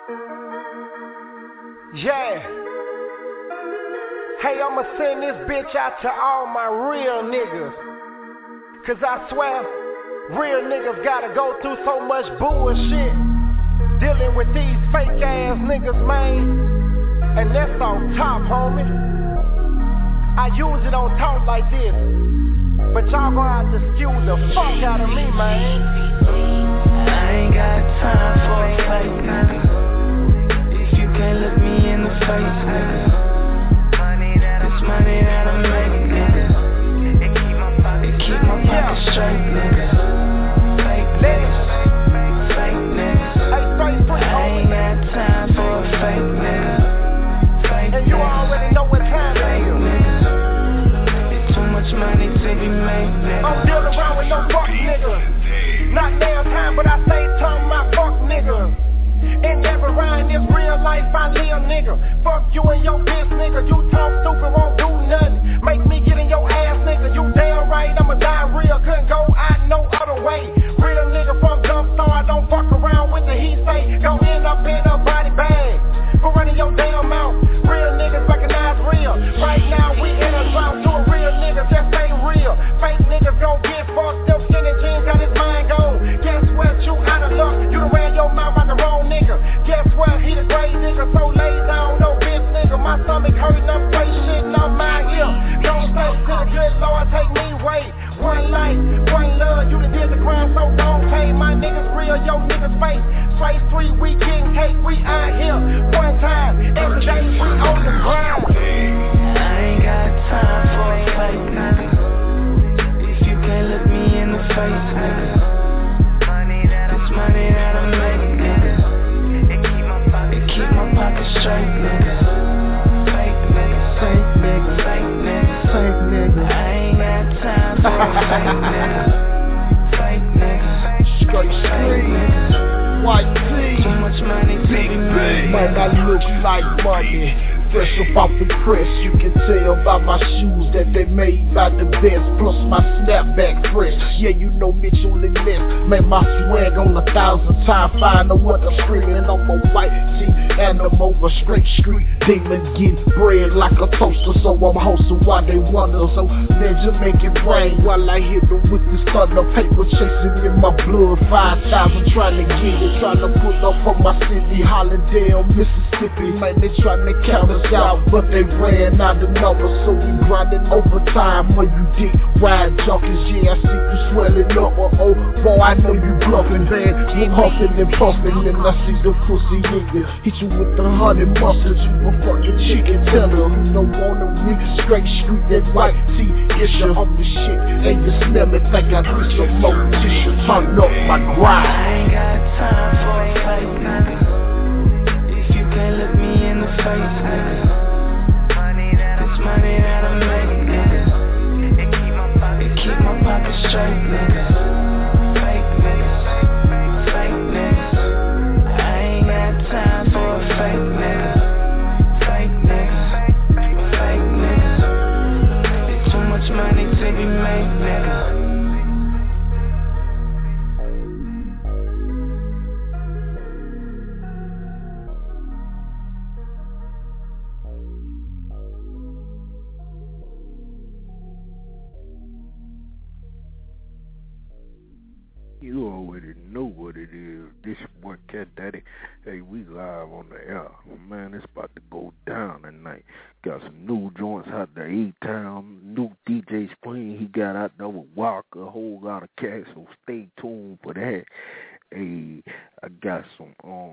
Yeah. Hey, I'ma send this bitch out to all my real niggas. Cause I swear, real niggas gotta go through so much bullshit dealing with these fake ass niggas, man. And that's on top, homie. I usually don't talk like this, but y'all gonna have to excuse the fuck out of me, man. I ain't got time for a fake nigga. If you can't look me in the face, nigga. This money that I make, nigga. It keep my pocket straight, nigga. Fake niggas, fake niggas. I ain't got time for a fake nigga. Fake and you already know what time it is. It's too much money to be made, nigga. I'm dealing around with no fuck niggas. Not now time, but I say time my fuck niggas. And never rhyme this real life, I live, nigga. Fuck you and your bitch, nigga. You talk stupid, won't do nothing. Make me get in your ass, nigga. You damn right, I'ma die real. Couldn't go out no other way. Real nigga from Jumpstart, I don't fuck around with the he say. Gon' end up in a body bag for running your damn mouth. Real niggas recognize real. Right now we in a drought to a real nigga just ain't real. Fake niggas gon' get fucked. Them skinny jeans got his mind gone. Guess what? You out of luck. You done ran your mouth like the wrong nigga. Guess what? He the great nigga, so laid down, no bitch nigga. My stomach hurtin', I'm straight shitting on my hip. Don't say to the good Lord, take me away. One life, one love, you done did the crime, so don't pay. My niggas real, your niggas fake. Straight street, we getting cake, we out here. One time, every day we on the ground. I ain't got time for a fake nigga. If you can't look me in the face, nigga. This money that I make, nigga. It keep my pocket straight, nigga. Fake niggas, fake niggas, fake niggas, fake niggas. I ain't got time for a fake nigga. Fake niggas, straight street, white tee, too much money to be made. Man, I look like money. Fresh up off the press, you can tell by my shoes that they made by the best. Plus my snapback fresh, yeah, you know Mitchell and Ness. Man, my swag on 1,000 times fine. Know what I'm screaming on my white tee, and I'm over straight street. Demon get bread like a toaster, so I'm hosting while they wonder. So ninja make it rain while I hit them with this thunder. Paper chasing in my blood, 5,000 trying to get it, trying to put up on my city, Hollandale, Mississippi. Man, they trying to count us out, but they ran out of numbers, so we grinding overtime. When you dick ride junkies, yeah, I see you swelling up. Oh boy, I know you bluffing, man. You huffing and puffing, and I see the pussy nigga hit you with the honey mustard. You a fucking chicken tender. You don't wanna reach straight street, that white tee. Yes, you're on the shit, and you smell it like I reach your more tissue. Turn up my grind. I ain't got time for a fake nigga. If you can't look me in the face, nigga. This money that I make, nigga. It keep my pocket straight, nigga. Fake niggas, fake niggas. I ain't got time for a fake nigga. Fake niggas, fake niggas. It's too much money to be made, nigga. You already know what it is. This your boy Cat Daddy. Hey, we live on the air. Man, it's about to go down tonight. Got some new joints out there, E-Town, new DJ Spring. He got out there with Walker, a whole lot of cats, so stay tuned for that. Hey, I got some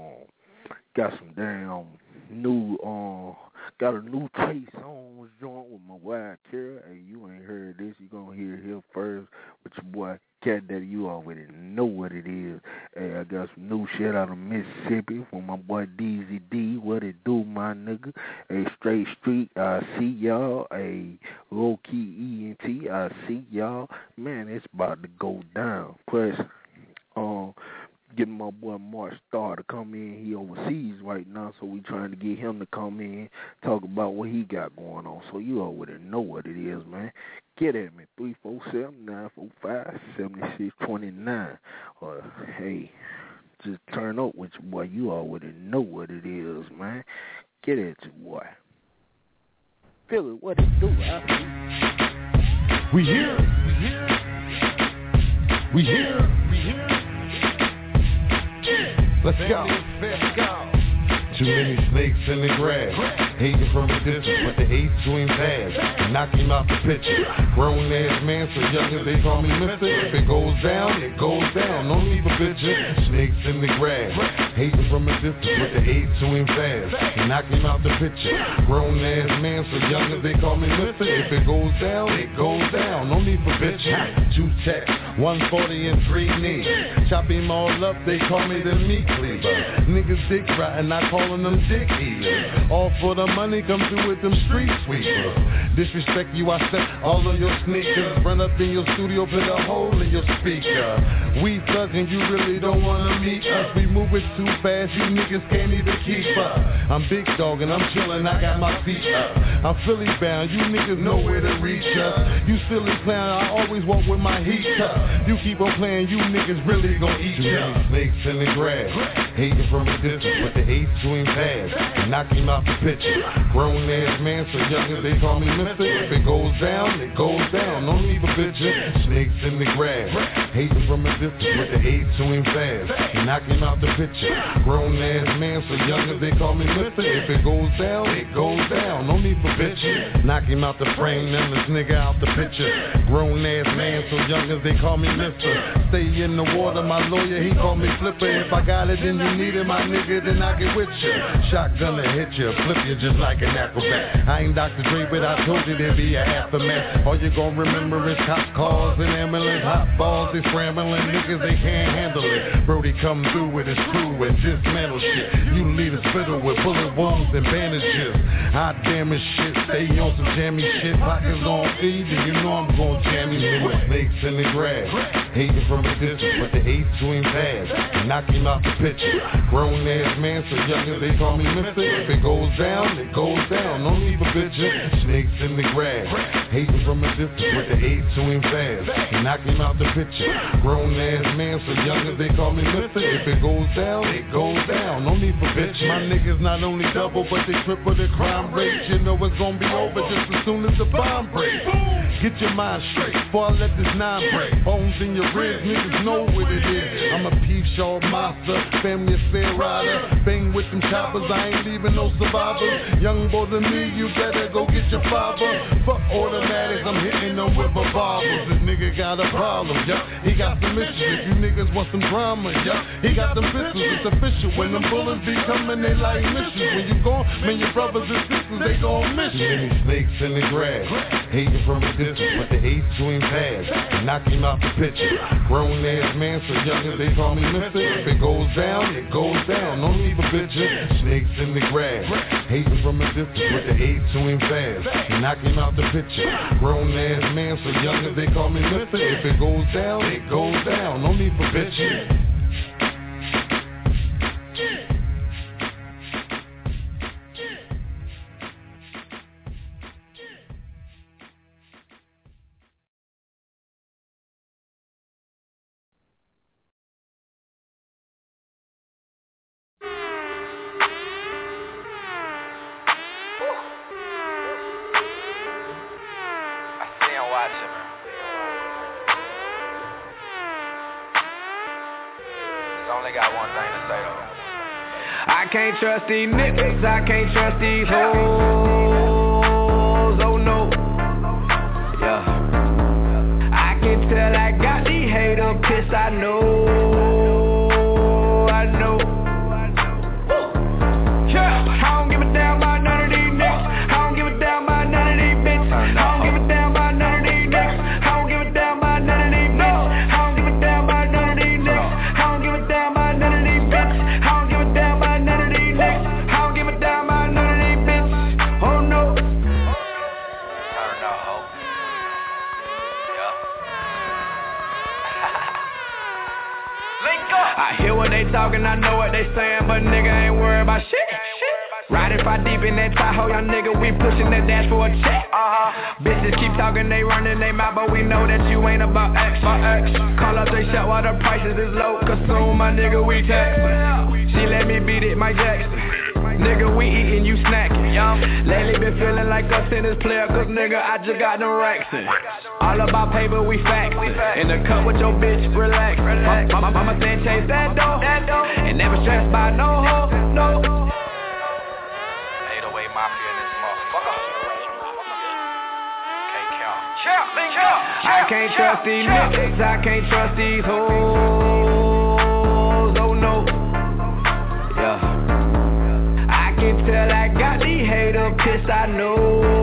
damn new, got a new Trey Songz joint with my wife, Kara. Hey, you ain't heard this. You gonna hear it here first with your boy Cat Daddy. You already know what it is. Hey, I got some new shit out of Mississippi from my boy DZD. What it do, my nigga? Hey, straight street, I see y'all. Hey, low key ENT, I see y'all. Man, it's about to go down. Plus, getting my boy Mark Starr to come in. He overseas right now, so we trying to get him to come in, talk about what he got going on. So you already know what it is, man. Get at me, 347-945-7629. Or, hey, just turn up with your boy. You already know what it is, man. Get at your boy. Feel it, what it do, huh? We here. Let's go. Too many snakes in the grass, hating from a distance, but the hate swing fast, knock him out the picture. Grown ass man, so young as they call me mister. If it goes down, it goes down. No need for picture. Snakes in the grass, hating from a distance, but the hate swing fast, knock him out the picture. Grown ass man, so young as they call me mister. If it goes down, it goes down. No need for picture. 2 tech, 140 and 3 knees. Chop him all up, they call me the meat cleaver. Niggas dick riding, I call them dick eaters. All for the money, come through with them street sweepers. Disrespect you, I step all of your sneakers. Run up in your studio, put a hole in your speaker. We thuggin', you really don't wanna meet us. We move it too fast, you niggas can't even keep up. I'm big dog and I'm chillin', I got my feet up. I'm Philly bound, you niggas know where to reach us. You silly clown, I always walk with my heat up. You keep on playing, you niggas really gon' eat ya. Snakes in the grass, hating from a distance, but the hate swing fast, knock him out the picture. Grown ass man, so young as they call me mister. If it goes down, it goes down. No need for picture. Snakes in the grass, hating from a distance, but the hate swing fast, knock him out the picture. Grown ass man, so young as they call me mister. If it goes down, it goes down. No need for picture. Knock him out the frame, then this nigga out the picture. Grown ass man, so young as they call me mister. Stay in the water, my lawyer, he call me flipper. If I got it, then you need it, my nigga, then I get with you. Shotgun to hit you, flip you just like an acrobat. I ain't Dr. Dre, but I told you there'd be a aftermath. All you gon' remember is cop cars and ambulance, hot balls, they scrambling, niggas, they can't handle it. Brody come through with his crew and dismantle shit. You lead a spittle with bullet wounds and bandages. Hot damage shit, stay on some jammy shit. Pockets on feed, and you know I'm gon' jam you with snakes in the grass. Hating from a distance, but the hate swing fast, knock him out the picture. Grown ass man, so young as they call me mister. If it goes down, it goes down. No need for picture. Snakes in the grass, hating from a distance, but the hate swing fast, knock him out the picture. Grown ass man, so young as they call me mister. If it goes down, it goes down. No need for picture. My niggas not only double, but they triple the crime rate. You know it's gonna be over just as soon as the bomb breaks. Get your mind straight before I let this 9 break. Bones in your ribs, niggas know what it is. I'm a P-Shaw monster, family affair rider. Bang with them choppers, I ain't leaving no survivors. Young boy to me, you better go get your father. Fuck automatics, I'm hitting them with revolvers. This nigga got a problem, yeah. He got some issues. If you niggas want some drama, yeah. He got them pistols, it's official. When them bullets be coming, they like missions. When you gone, man, your brothers and sisters, they gon' miss you. Many snakes in the grass, hating from a distance, but the hate swing fast, knock him out the picture. Grown ass man, so young as they call me mister. If it goes down, it goes down. No need for picture. Snakes in the grass, hating from a distance, but the hate swing fast, knock him out the picture. Grown ass man, so young as they call me mister. If it goes down, it goes down. No need for picture. I can't trust these niggas, I can't trust these hoes, oh no, yeah. I can tell I got these hater piss, I know. Yeah, I don't give a damn about none of these niggas, I don't give a damn about none of these bitches, I don't give a damn about none of these niggas, I don't give a damn about none of these bitches, I don't give a damn about none of these niggas, I don't give a damn about none of these bitches, I don't give a damn about none of these niggas, I don't give a damn about none of these bitches, oh no. I hear what they talking, I know what they saying, but nigga ain't worried about shit. Riding 35 deep in that Tahoe, young nigga, we pushing that dash for a check. Bitches keep talking, they running they mouth, but we know that you ain't about X. Call up they shot while the prices is low, consume my nigga, we tax. She let me beat it, Mike Jackson. Nigga, we eatin', you snacking. Lately been feeling like a tennis player, cause nigga, I just got them racks in. All about paper, we faxin'. In the cup with your bitch, relax. Mama saying chase that dough, and never stressed by no hoe, no. 808 Mafia in this motherfucker. Can't count. I can't trust these niggas, I can't trust these hoes, oh no. Yeah. I can tell I got these haters pissed, I know.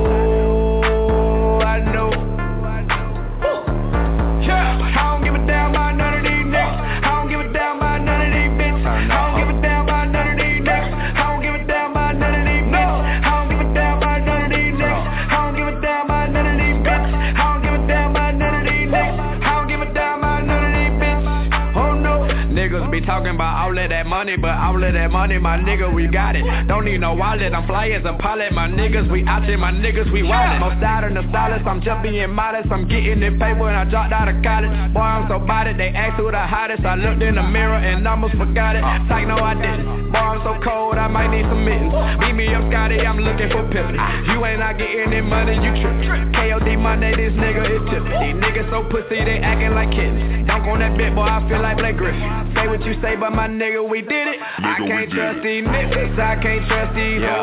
Yeah, I don't give a damn about none of these niggas. I don't give a damn about none of these bitches. I don't give a damn about none of these niggas. I don't give a damn about none of these bitches. I don't give a damn about none of these niggas. I don't give a damn about none of these bitches. I don't give a damn about none of these niggas. I don't give a damn about none of these bitches. Oh no. Niggas be talking about all of that money, but all of that money, my nigga, we got it. Don't need no wallet, I'm fly as a pilot. My niggas, we out here, my niggas, we wallet. Most out in the stylist, I'm just being modest. I'm getting it paper when I dropped out of college. Boy, I'm so body, they asked who the hottest. I looked in the mirror and almost forgot it. Like, no, I didn't. Boy, I'm so cold, I might need some mittens. Beat me up, Scotty, I'm looking for pimpin'. You ain't not getting any money, you trippin'. KOD Monday, this nigga is tippin'. These niggas so pussy, they acting like kittens. Dunk on that bit, boy, I feel like Blake Griffin. Say what you say, but my nigga, we did it. I can't trust these niggas, I can't trust these hoes.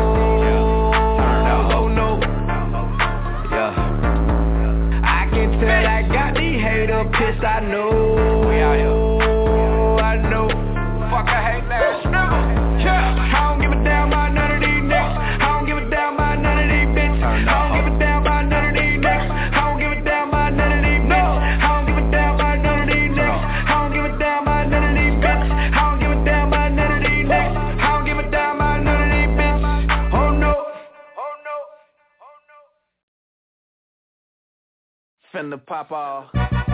Oh no. Yeah. I can tell I got these haters pissed, I know. I know. Fuck, I hate that nigga. Yeah. I don't give a damn about none of these niggas. I don't give a damn about none of these bitches. I don't give a damn about none of these niggas. I don't give a damn about none of these bitches. I don't give a damn about none of these niggas. I don't give a damn about none of these bitches. I don't give a damn about none of these niggas. I don't give a damn about none of these bitches. Oh no. Finna pop off.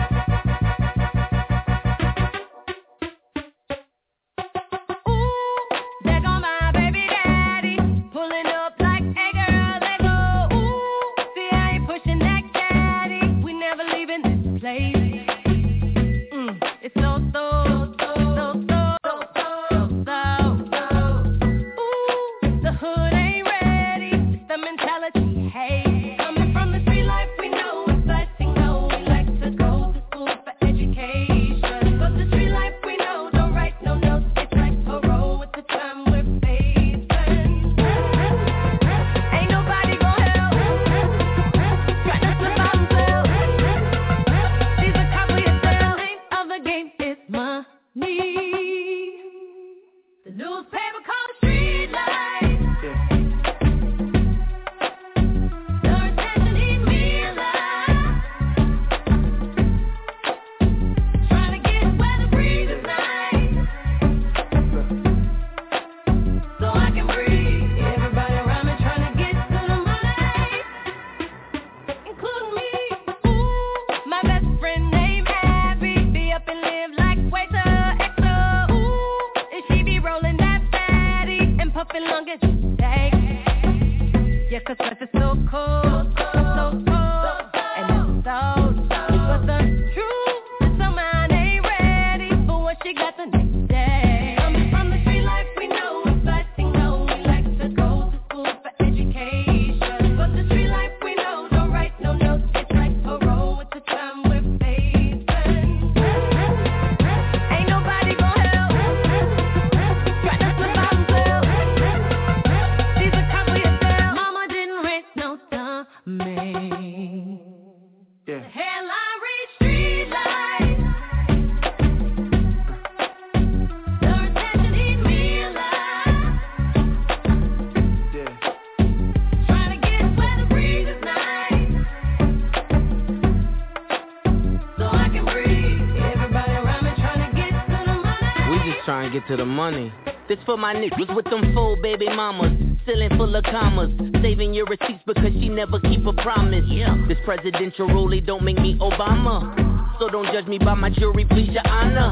Get to the money. This for my niggas with them full baby mamas, ceiling full of commas, saving your receipts because she never keep a promise. Yeah. This presidential ruling don't make me Obama, so don't judge me by my jewelry, please your honor.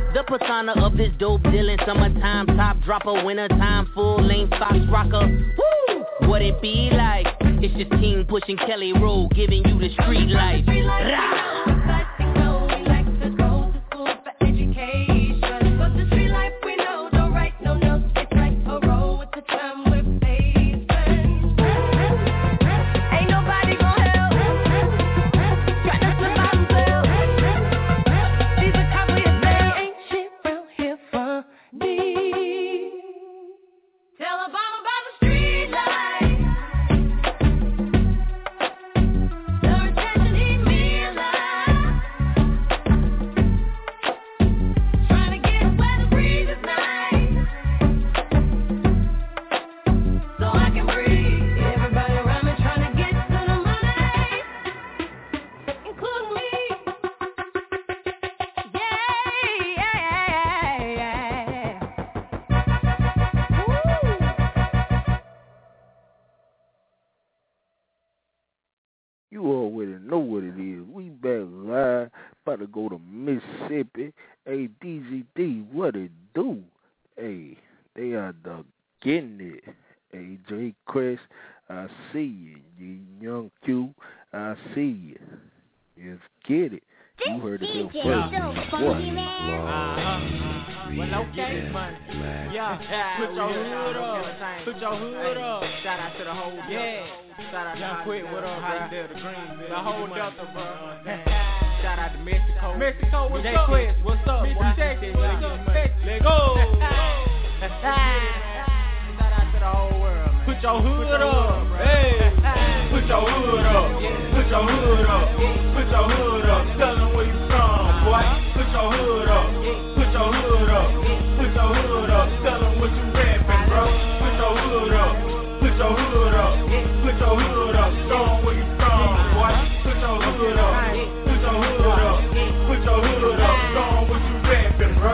The persona of this dope dealing, summertime top dropper, wintertime full length socks rocker. Woo! What it be like? It's just King pushing Kelly Road, giving you the street life. Rah! Mississippi. Hey, DZD, what it do? Hey, they are the getting it. Hey, J. Chris, I see you. You Young Q, I see you. Just get it. You heard it here first. What? Well, okay, man. Yeah, put your hood up. Put your hood up. Shout out to the whole Delta. Yeah. Shout out to Quick, what up, bro? The whole Delta, bro. Shout out to Mexico. Mexico, what's up? Quiz, what's up? Mr. Texas, let's go. Let's go. Shout out to the whole world, man. Put your hood up. Hey. Put your hood up. Put your hood up. Put your hood up. Tell them where you from, boy. Put your hood up. Put your hood up. Put your hood up. Tell them what you rapping, bro. Put your hood up. Put your hood up. Put your hood up. Show them where you from, boy. Put your hood up. Put your hood up. Put your hood up. Show them what you rapping, bro.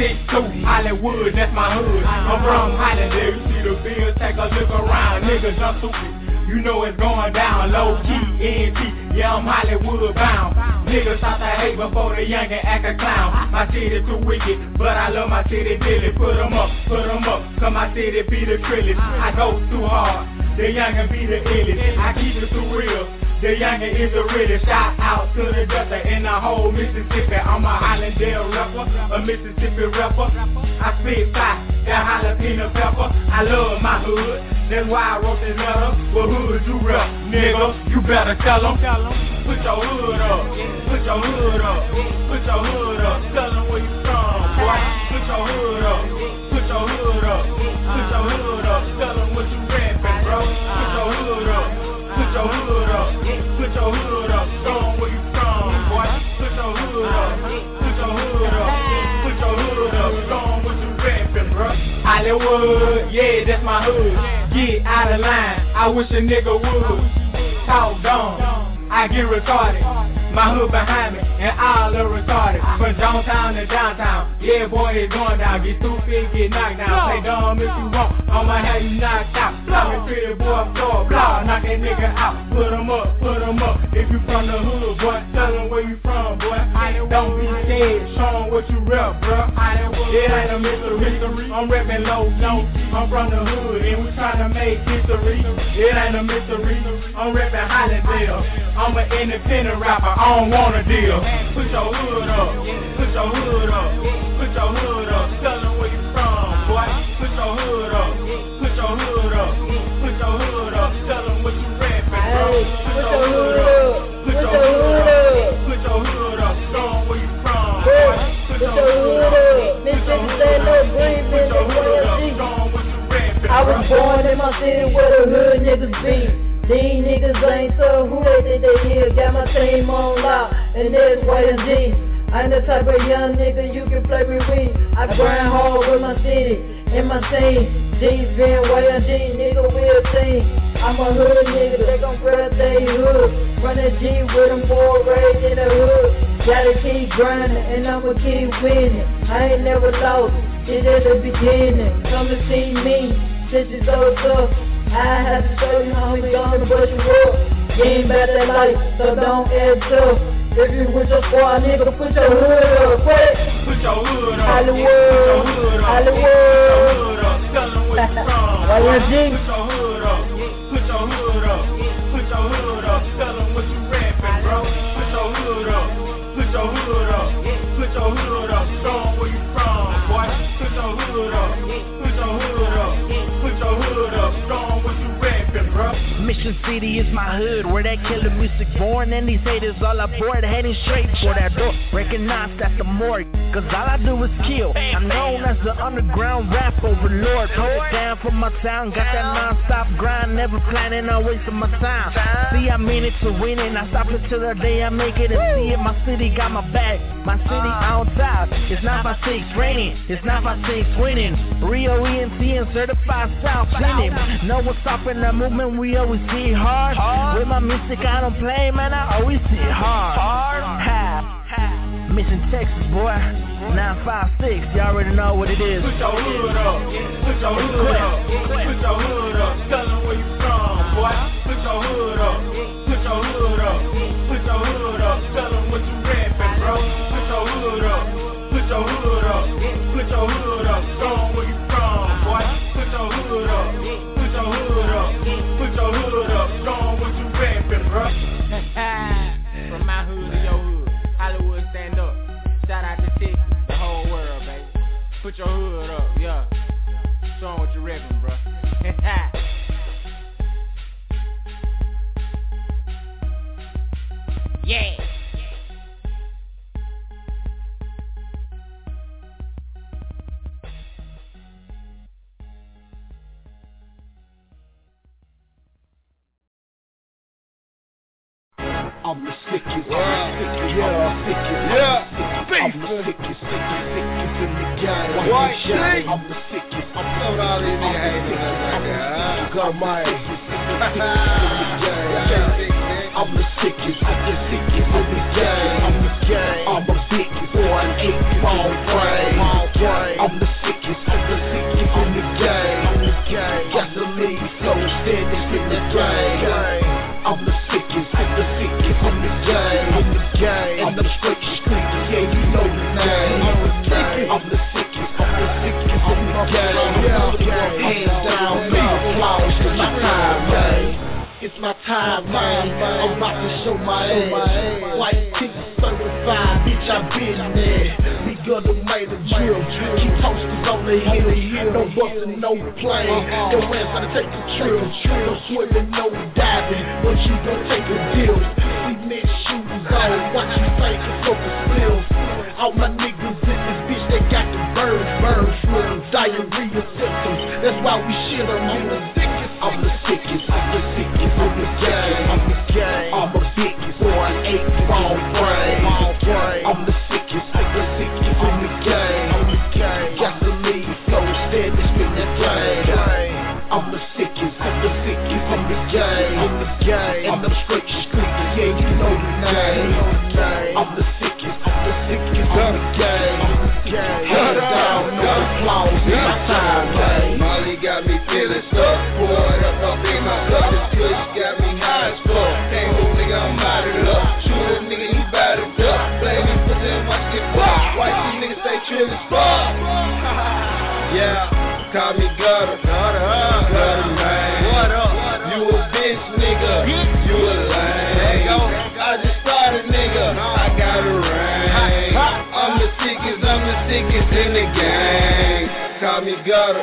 662 Hollywood, that's my hood. I'm from Hollywood. You see the bills, take a look around. Niggas, I'm stupid. You know it's going down, low key, NT, yeah, I'm Hollywood bound. Niggas start to hate before the youngin' act a clown. My city too wicked, but I love my city dearly. Put 'em up, cause my city be the trillest. I go too hard, the youngin' be the illest. I keep it too real, the youngin' is the realest. Shout out to the Delta in the whole Mississippi. I'm a Hollandale rapper, a Mississippi rapper. I spit fire, that jalapeno pepper. I love my hood, that's why I wrote this letter. What hood you rep, nigga? You better tell 'em. Put your hood up, put your hood up, put your hood up. Tell 'em where you from, boy. Put your hood up, put your hood up, put your hood up. Tell 'em what you rapping, bro. Put your hood up, put your hood up, put your hood up. Tell 'em where you from, boy. Put your hood up, put your hood up, put your hood up. Tell 'em what you rapping, bro. Hollywood, yeah, that's my hood. Get out of line, I wish a nigga would. Talk dumb, I get retarded. My hood behind me, and all are retarded. From downtown to downtown, yeah boy, it's going down. Get stupid, get knocked down. Play dumb if you want, I'ma have you knocked out. Talking pretty boy, floor, blah, knock that nigga out. Put 'em up, if you from the hood, boy. Tell 'em where you from, boy. Don't be scared, show 'em what you rep, bro. It ain't a mystery, I'm reppin' low, I'm from the hood, and we tryna make history. It ain't a mystery, I'm reppin' Hollandale. I'm an independent rapper, I don't want a deal. Put your hood up, put your hood up, put your hood up. Tell them where you from, boy. Put your hood up, put your hood up, put your hood up. Tell them what you rapping, bro. Put your hood up, put your hood up, put your hood up. Show them where you from, boy. Put your hood up, Mississippi, no green, put your hood up. Show them what you rapping, I was born in my city where the hood niggas be. These niggas ain't so who they think they is. Got my team on lock, and that's YG. I'm the type of young nigga you can play with. I grind hard with my city and my team. G's been YG, nigga we'll team. I'm a hood nigga, they gon' grab they hood. Run a G with them boys raised in the hood. Gotta keep grinding and I'ma keep winning. I ain't never lost, shit at the beginning. Come and see me, shit is so tough. I have to show you how we gonna brush you up. You ain't about that life, so don't act tough. If you with your squad, nigga, put your hood up. Put your hood up. Hollywood. Hollywood. Tell them where you from. YNG. Put your hood up. Put your hood up. Put your hood up. Tell them what you rapping, bro. Put your hood up. Put your hood up. Put your hood up. Show them where you from, boy. Put your hood up. Put your hood up. Put your hood up. Show them what you rapping, bro. Mission City is my hood, where that killer music born, and these haters all aboard, heading straight for that door. Recognize that the morgue, cause all I do is kill. I'm known as the underground rap overlord. Put it down for my town, got that non-stop grind, never planning on wasting my time. See, I mean it to win it, I stop it till the day I make it and see it. My city got my back, my city on top. It's 956 raining, it's 956 winning. Rio ENT and certified South Clinic. Know what's up in the movement, we always see hard. With my music I don't play, man, I always see hard. Mission Texas, boy. 956, you already know what it is. Put your hood up. Put your hood up. Put your hood up. Tell them where you from, boy. Put your hood up. Put your hood up. Put your hood up. Tell them what you rapping, bro. Put your hood up. Put your hood up. Put your hood up. Show them where you from, boy. Put your hood up. Put your hood up. Put your hood up. Show them what you rapping, bro. From my hood to your hood, Hollywood stand up. Shout out to Texas, the whole world, baby. Put your hood up, yeah. Show them what you rapping, bro. Yeah. I'm the sickest, I'm the sickest in the game. I'm the sickest, got my I'm the sickest in the game. I'm a biggest for an 8-ball frame. I'm the sickest in the game. Gasoline flow, standing in the game. I'm the sickest in the game. I'm the straight streets, yeah, you know the name. I'm the sickest in the game. Hands down, big applause, it's my time, man. It's my time, man. I'm about to show my ass. White tick certified, bitch, I've been there. We gonna make a drill. Keep posters on the hill. No bustin', no plane. Your ass gotta take a trip. No swimming, no diving. But you gon' take a deal. Cement shoes on. Watch you think it's over spills. All my niggas in this bitch, they got the bird flu. Diarrhea symptoms. That's why we shit on you. I'm the sickest in the game. I'm a biggest for an 8-ball frame. I'm the sickest in the game. Gasoline flow, standing in the game. I'm the sickest in the game. I'm the straight streets, yeah, you know the name. I'm the sickest in the game. Hands down, no applause, it's my time, man. Molly got me feeling stuck. Poured up in my cup. This kush got me high as fuck. Can't move, nigga, I'm bottled up. Shoot a nigga, you battered up. Play me, put them, watch get fucked. White these niggas stay chill as fuck. Yeah, call me gutter, man. What up? You a bitch, nigga. You a lame. I just started, nigga. I got a ring. I'm the sickest in the game. Call me gutter,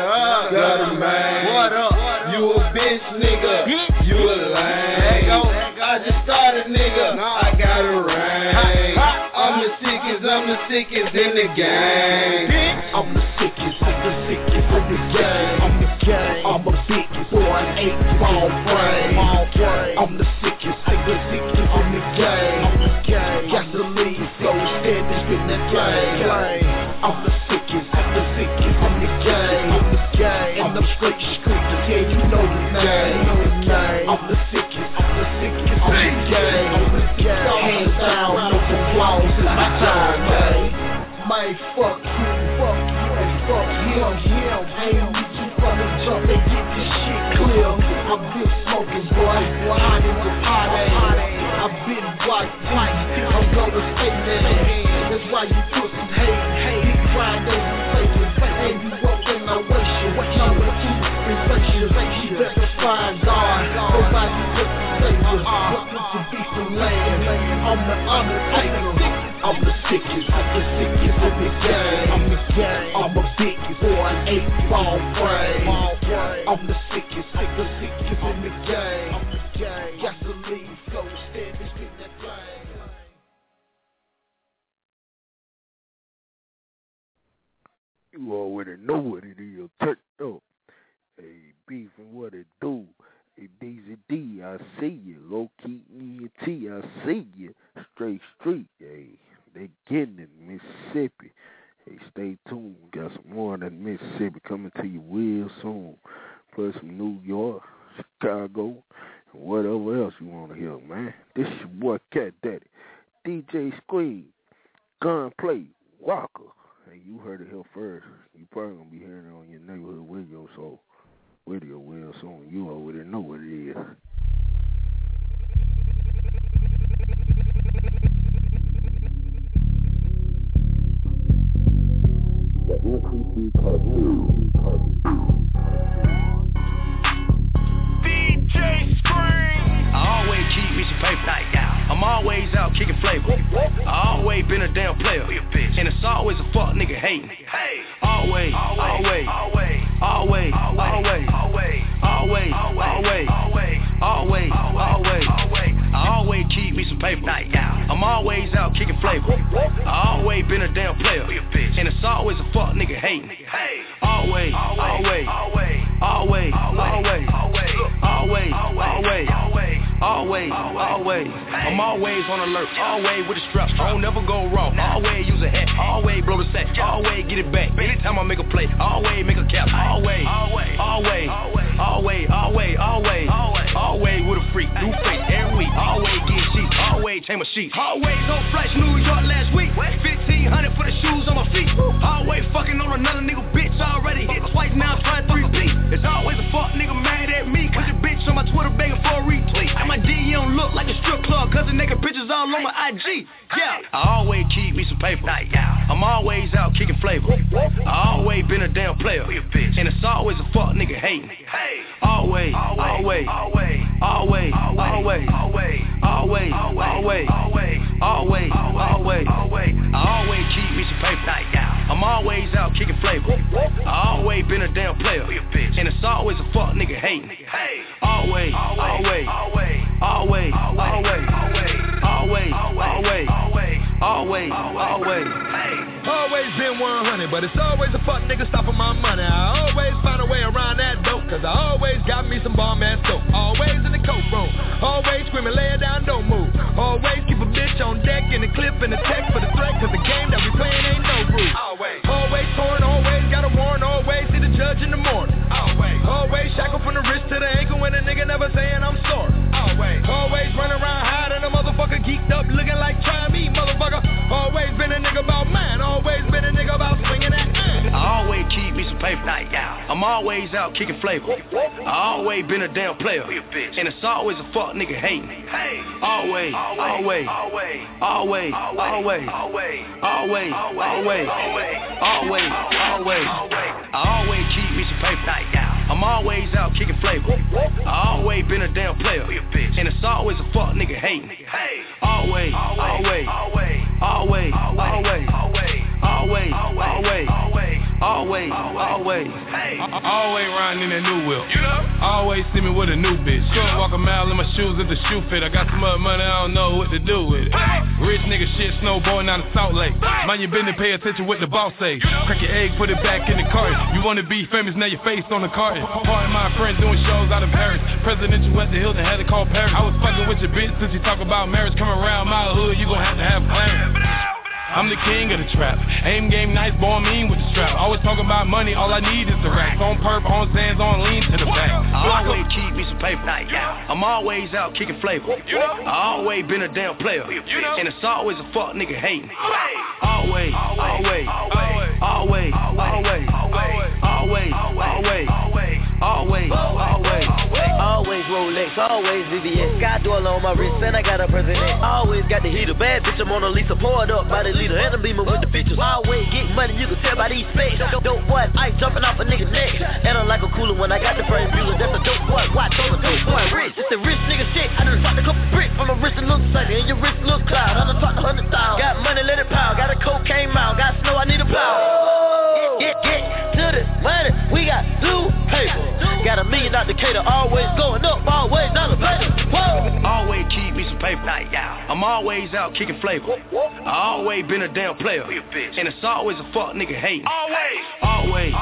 man. What up? You a bitch, nigga. You a lame. I just started, nigga. I got a ring. I'm the sickest in the game. I'm the sickest in the game. I'm a biggest for an 8-ball frame. I'm the sickest in the game. Gasoline flow, standing in the game. I'm the sickest in the game. I'm the straight streets, yeah, you know the name. I'm the sickest in the game. Hands down, no applause, it's my time, man. Man, fuck you, and fuck him. Ain't with you from the jump, they get this shit clear. I'm big smoking, boy. Hot in the party. I've been white, I'm gonna stay there. That's why you pussy hate, you grind every place, and you up in my waist. Number 2, inflation, you better find God. Nobody pussy savior, but put your beef in land. I'm the Undertaker, I'm the sickest in the game. I'm a biggest for an 8-ball frame. I'm the sickest in the game. Gasoline flow, steady, spin that flame. You already know what it is. Turned up. Hey, beef and what it do. Hey, DZD, I see you. Low key ENT, I see you. Straight street, hey. They getting it, Mississippi. Hey, stay tuned. Got some more of that Mississippi coming to you real soon. Plus some New York, Chicago, and whatever else you want to hear, man. This is your boy Cat Daddy, DJ Scream, Gunplay, Walker. Hey, you heard it here first. You probably gonna be hearing it on your neighborhood radio, so radio real soon. You already know what it is. DJ Scream. I always keep me some paper. I'm always out kicking flavor. I always been a damn player. And it's always a fuck nigga hating. Always. I always keep me some paper. I'm always out kicking flavor. I always been a damn player. And it's always a fuck nigga hating. Always. I'm always on alert, always with the straps, I don't never go wrong. Always use a hat, always blow the sack, always get it back. Anytime I make a play, always make a cap. Always with a freak, new face every week. Always get sheets, always change my sheets. Always on flights, New York last week. 1,500 for the shoes on my feet. Always fucking on another nigga bitch, already hit twice, now trying 3P. It's always a fuck nigga mad at me, cause your bitch on my Twitter begging for a retweet. And my DM look like a strip club, cause the naked pictures all on my IG. Yeah, I always keep me some paper. I'm always out kicking flavor. I always been a damn player. And it's always a fuck nigga hating. Always. I always keep me some paper. I'm always out kicking flavor. I always been a damn player. And it's always a fuck nigga hating. Always been 100, but it's always a fuck nigga stopping my money. I always find a way around that dope, cause I always got me some bomb ass dope. Always in the coke room, always screaming, lay it down, don't move. Always keep a bitch on deck in the clip and the text for the threat, cause the game that we playing ain't no rules. Always torn, always got a warrant, always see the judge in the morning. Always shackled from the wrist to the ankle when a nigga never saying I'm sorry. Always running around hiding a motherfucker geeked up looking like try me, motherfucker. Always been a nigga about mine, always been a nigga about swinging that iron. I always keep me some paper. I'm always out kicking flavor. I always been a damn player. And it's always a fuck nigga hating. Always. I always keep me some paper. I'm always out kicking flavor. I always been a damn player. And it's always a fuck nigga hating. Always riding in that new wheel. Always see me with a new bitch. Couldn't walk a mile in my shoes at the shoe fit. I got so much money, I don't know what to do with it. Rich nigga shit, snowboarding out of Salt Lake. Mind your business, pay attention what the boss say. Crack your egg, put it back in the cart. You wanna be famous, now your face on the carton. Part of my friend doing shows out in Paris. Presidential at the Hilton, had to call Paris. I was fucking with your bitch since you talk about marriage. Come around my hood, you gon' have to have plans. I'm the king of the trap. Aim game nice, born mean with the strap. Always talking about money, all I need is the racks. On perp, on Zans, on lean to the back. I always keep me some paper. I'm always out kicking flavor. I always been a damn player. And it's always a fuck nigga hating. Always Rolex, It's always VVS. Sky dweller on my wrist, and I got a president. Always got the heater, bad bitch, I'm Mona Lisa. Pour it up by the leader, and a beamer with the features. Always get money, you can tell by these specs. Dope boy, ice jumping off a nigga's neck. And I'm like a cooler when I got the frame music. That's a dope boy, watch on the dope boy rich. It's the rich nigga shit. I done dropped a couple bricks from my wrist and look sunny, and your wrist look cloud. I done dropped 100,000. Got money, let it pound. Got a cocaine mouth. Got snow, I need a plow. Get to the money, we got blue paper. Got $1 million out Decatur, always going up, always on the paper. Whoa. Always keep me some paper. I'm always out kicking flavor. I always been a damn player, and it's always a fuck nigga hating. Always.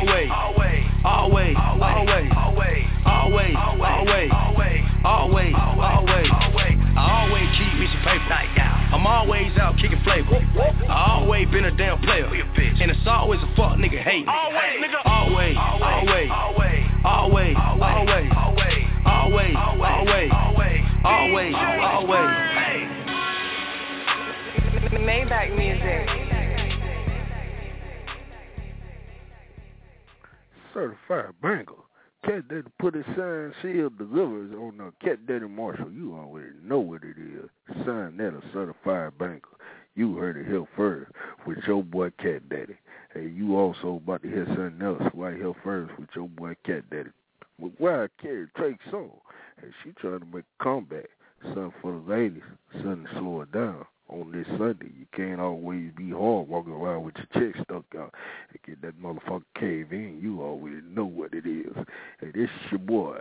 I always keep me some paper. I'm always out kicking flavor. I always been a damn player, and it's always a fuck nigga hating. Always. Maybach music. Certified banger. Cat Daddy put his sign, seal, delivers on Cat Daddy Marshall. You already know what it is. Sign that a certified banger. You heard it here first with your boy Cat Daddy. Hey, you also about to hear something else right here first with your boy Cat Daddy. With Wild Carrie Drake song. Hey, she trying to make a comeback. Something for the ladies. Something to slow it down. On this Sunday, you can't always be hard walking around with your check stuck out and get that motherfucker cave in. You already know what it is. Hey, this is your boy.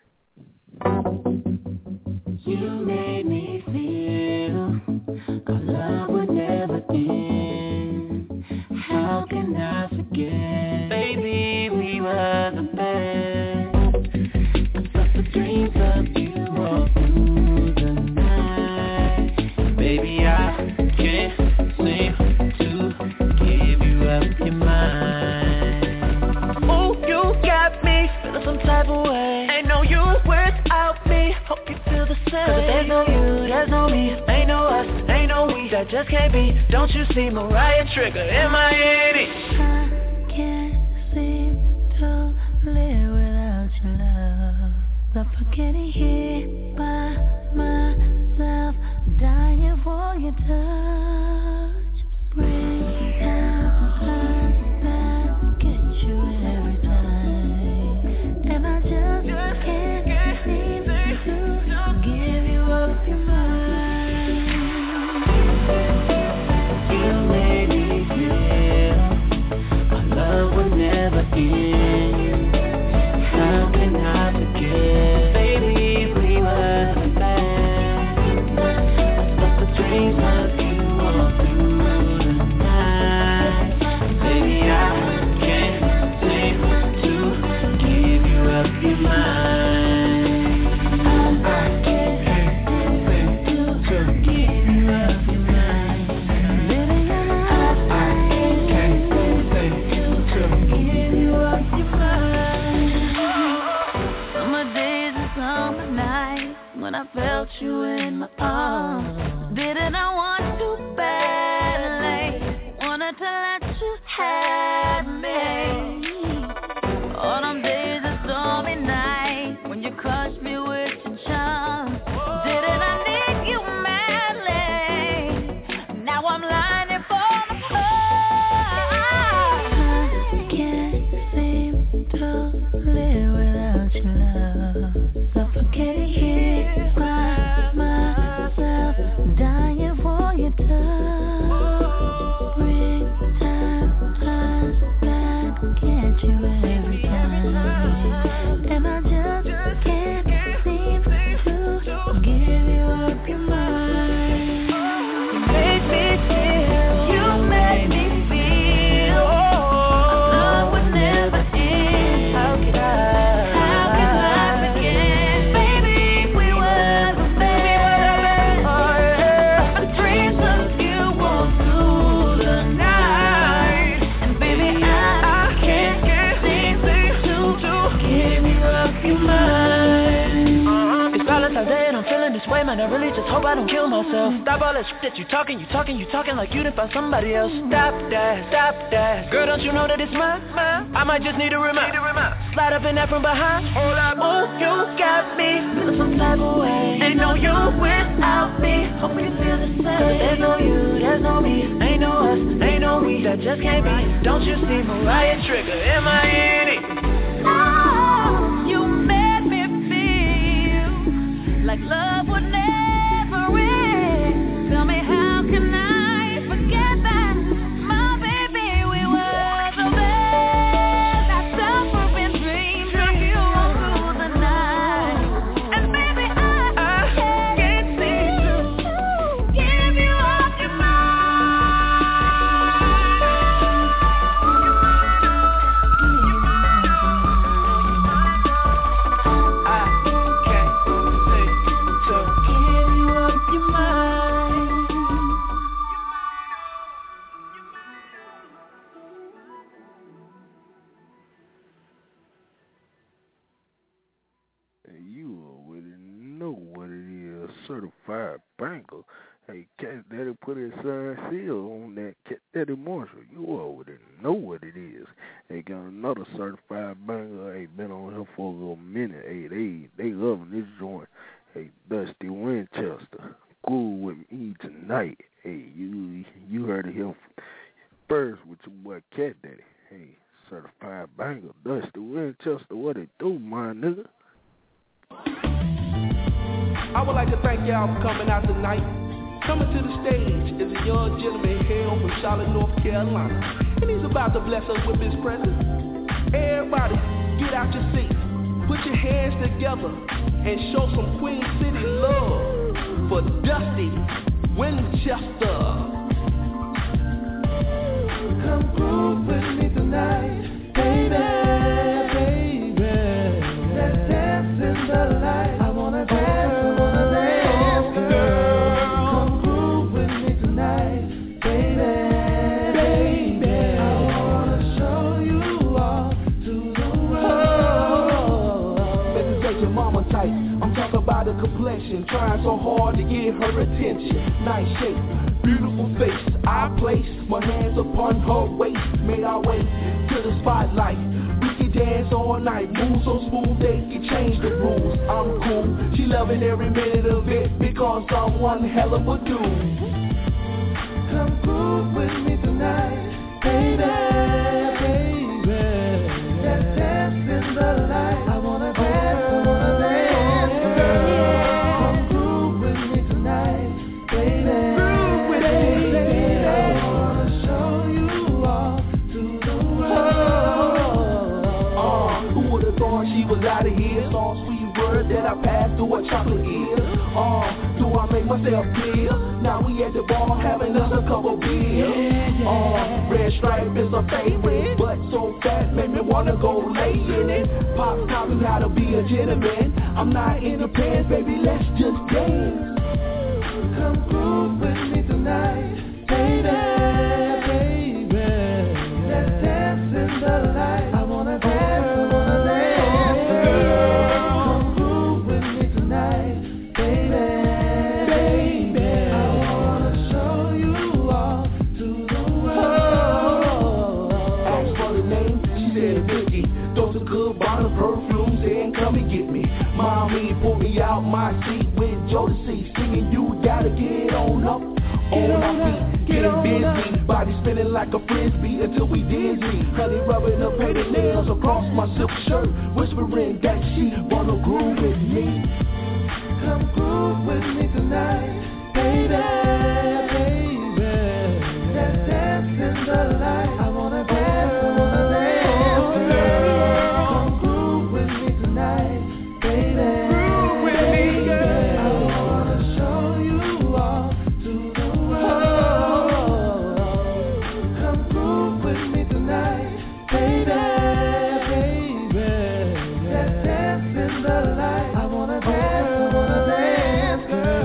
You made me feel our love would never end. How can I forget? Baby, we were the best. I thought the dreams of you all through the night. Baby, I can't seem to give you up your mind. Oh, you got me feeling some type of way. Ain't no you without me. Hope you feel the same. Cause if there's no you, there's no me. Ain't no us, ain't no we. That just can't be. Don't you see Mariah Trigger in my head? I can't seem to live without your love. But getting here by myself, dying for your touch. Bring down back, get you every time. And I just can't seem to give you up your mind. You made me feel our love will never end. How can I forget? Baby, we were the best. I thought the dreams of you all through the night. Baby, I can't seem to give you up your mind. I can't seem to give you up your mind. Baby, I can't seem to give you up your mind. Summer days and summer nights when I felt you in my arms. Didn't I want to badly? Wanted to let you have me. All them days and stormy nights when you crushed me with your charms. Didn't I need you madly? Now I'm lining for the heart. I can't seem to live without your love. Suffocating here by myself, dying for your touch. Bring time back, get you every time. And I just can't seem to give you up your mind. You made me feel, you made me feel our love would never end. How could I forget? Baby, we were the best. The dreams of you all through the night. And baby, I can't seem to give you up your mind. It's Valentine's Day and I'm feeling this way, man. I really just hope I don't kill myself. Stop all that shit that you talking like you done found somebody else. Stop that. Girl, don't you know that it's mine? I might just need a reminder. Slide up in that from behind. Hold up, oh, you got me feel some type of way. Ain't no you without me. Hope you feel the same. Cause there's no you, there's no me. Ain't no us, ain't no we. That just can't be. Don't you see Mariah Trigger? Am I in it? Oh, you made me feel like love would never end. Tell me how can I forget that? My baby, we were the best. I suffer and dream of you all through the night. And baby, I can't seem to give you up your Certified banger. Hey, Cat Daddy put his seal on that Cat Daddy Marshall. You already know what it is. Hey, got another certified banger. Hey, been on here for a little minute. Hey, they loving this joint. Hey, Dusty Winchester, cool with me tonight. Hey, you heard it here first with your boy Cat Daddy. Hey, certified banger, Dusty Winchester. What it do, my nigga? I would like to thank y'all for coming out tonight. Coming to the stage is a young gentleman hail from Charlotte, North Carolina. And he's about to bless us with his presence. Everybody, get out your seats. Put your hands together and show some Queen City love for Dusty Winchester. Come groove with me tonight, baby, baby. Let's dance in the light. I wanna dance. About her complexion, trying so hard to get her attention. Nice shape, beautiful face. I place my hands upon her waist. Made our way to the spotlight. We can dance all night, move so smooth they can change the rules. I'm cool, she loving every minute of it because I'm one hell of a dude. Come groove with me tonight, baby, baby. Let's dance in the light. I wanna dance, I wanna dance. Out of here, song sweet word that I passed through a chocolate ear. Do I make myself clear? Now we at the bar having us a couple beers. Red Stripe is a favorite, but so fat made me wanna go lay in it. Pop taught me how to be a gentleman. I'm not in the pants, baby, let's just dance. Come groove with me tonight, baby, baby. Let's dance in the light. I wanna dance, I wanna dance. Mommy pulled me out my seat with Jodeci singing, you gotta get on up. On my feet, getting busy, body spinning like a frisbee until we dizzy. Honey rubbing her painted nails across my silk shirt, whispering that she wanna groove with me. Come groove with me tonight, baby, baby. Let's dance in the light. I wanna dance, I wanna dance, girl. Come groove with me tonight. Girl.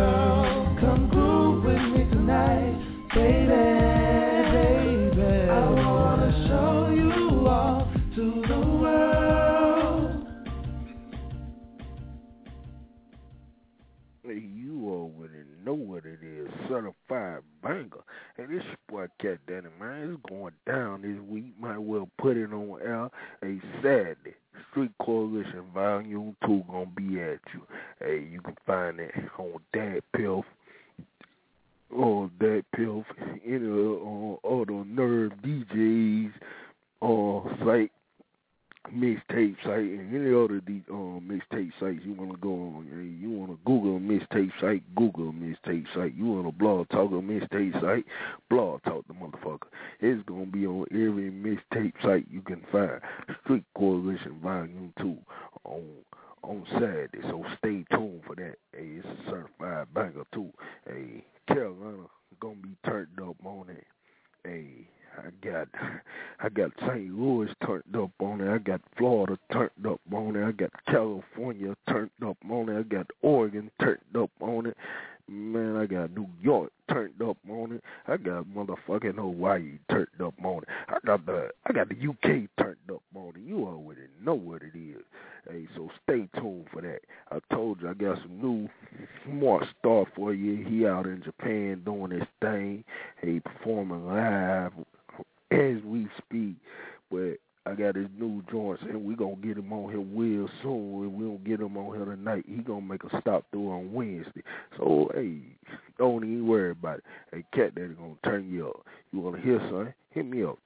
Street Coalition Volume 2 gonna be at you. Hey, you can find it on Dat Piff, any other Nerve DJs site, mixtape site, and any other mixtape sites you want to go on. You want to Google a mixtape site, Google a mixtape site. You want a Blog Talk a mixtape site, Blog Talk the motherfucker. It's going to be on every mixtape site you can find. Street Coalition Volume 2 on Saturday, so stay tuned for that. Hey, it's a certified banger too. Hey, Carolina gonna be turned up on it. Hey, I got St. Louis turned up on it. I got Florida turned up on it. I got California turned up on it. I got Oregon turned up on it. Man, I got New York turned up on it. I got motherfucking Hawaii turned up on it. I got the UK turned up on it. You already know what it is. Hey, so stay tuned for that. I told you I got some new Mark Star for you. He out in Japan doing his thing. He performing live as we speak. But I got his new joints, and we going to get him on here real soon. If we don't get him on here tonight, he going to make a stop through on Wednesday. So, hey, don't even worry about it. Hey, Cat Daddy going to turn you up. You want to hear something? Hit me up,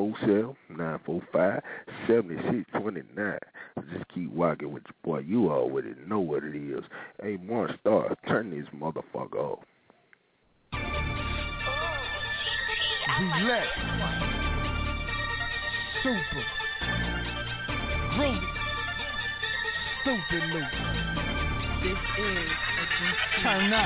347-945-7629. Just keep walking with your boy. You already know what it is. Hey, Mark Star, turn this motherfucker off. Relax. Super. Groovy. Stupid loop. This is Turn Up.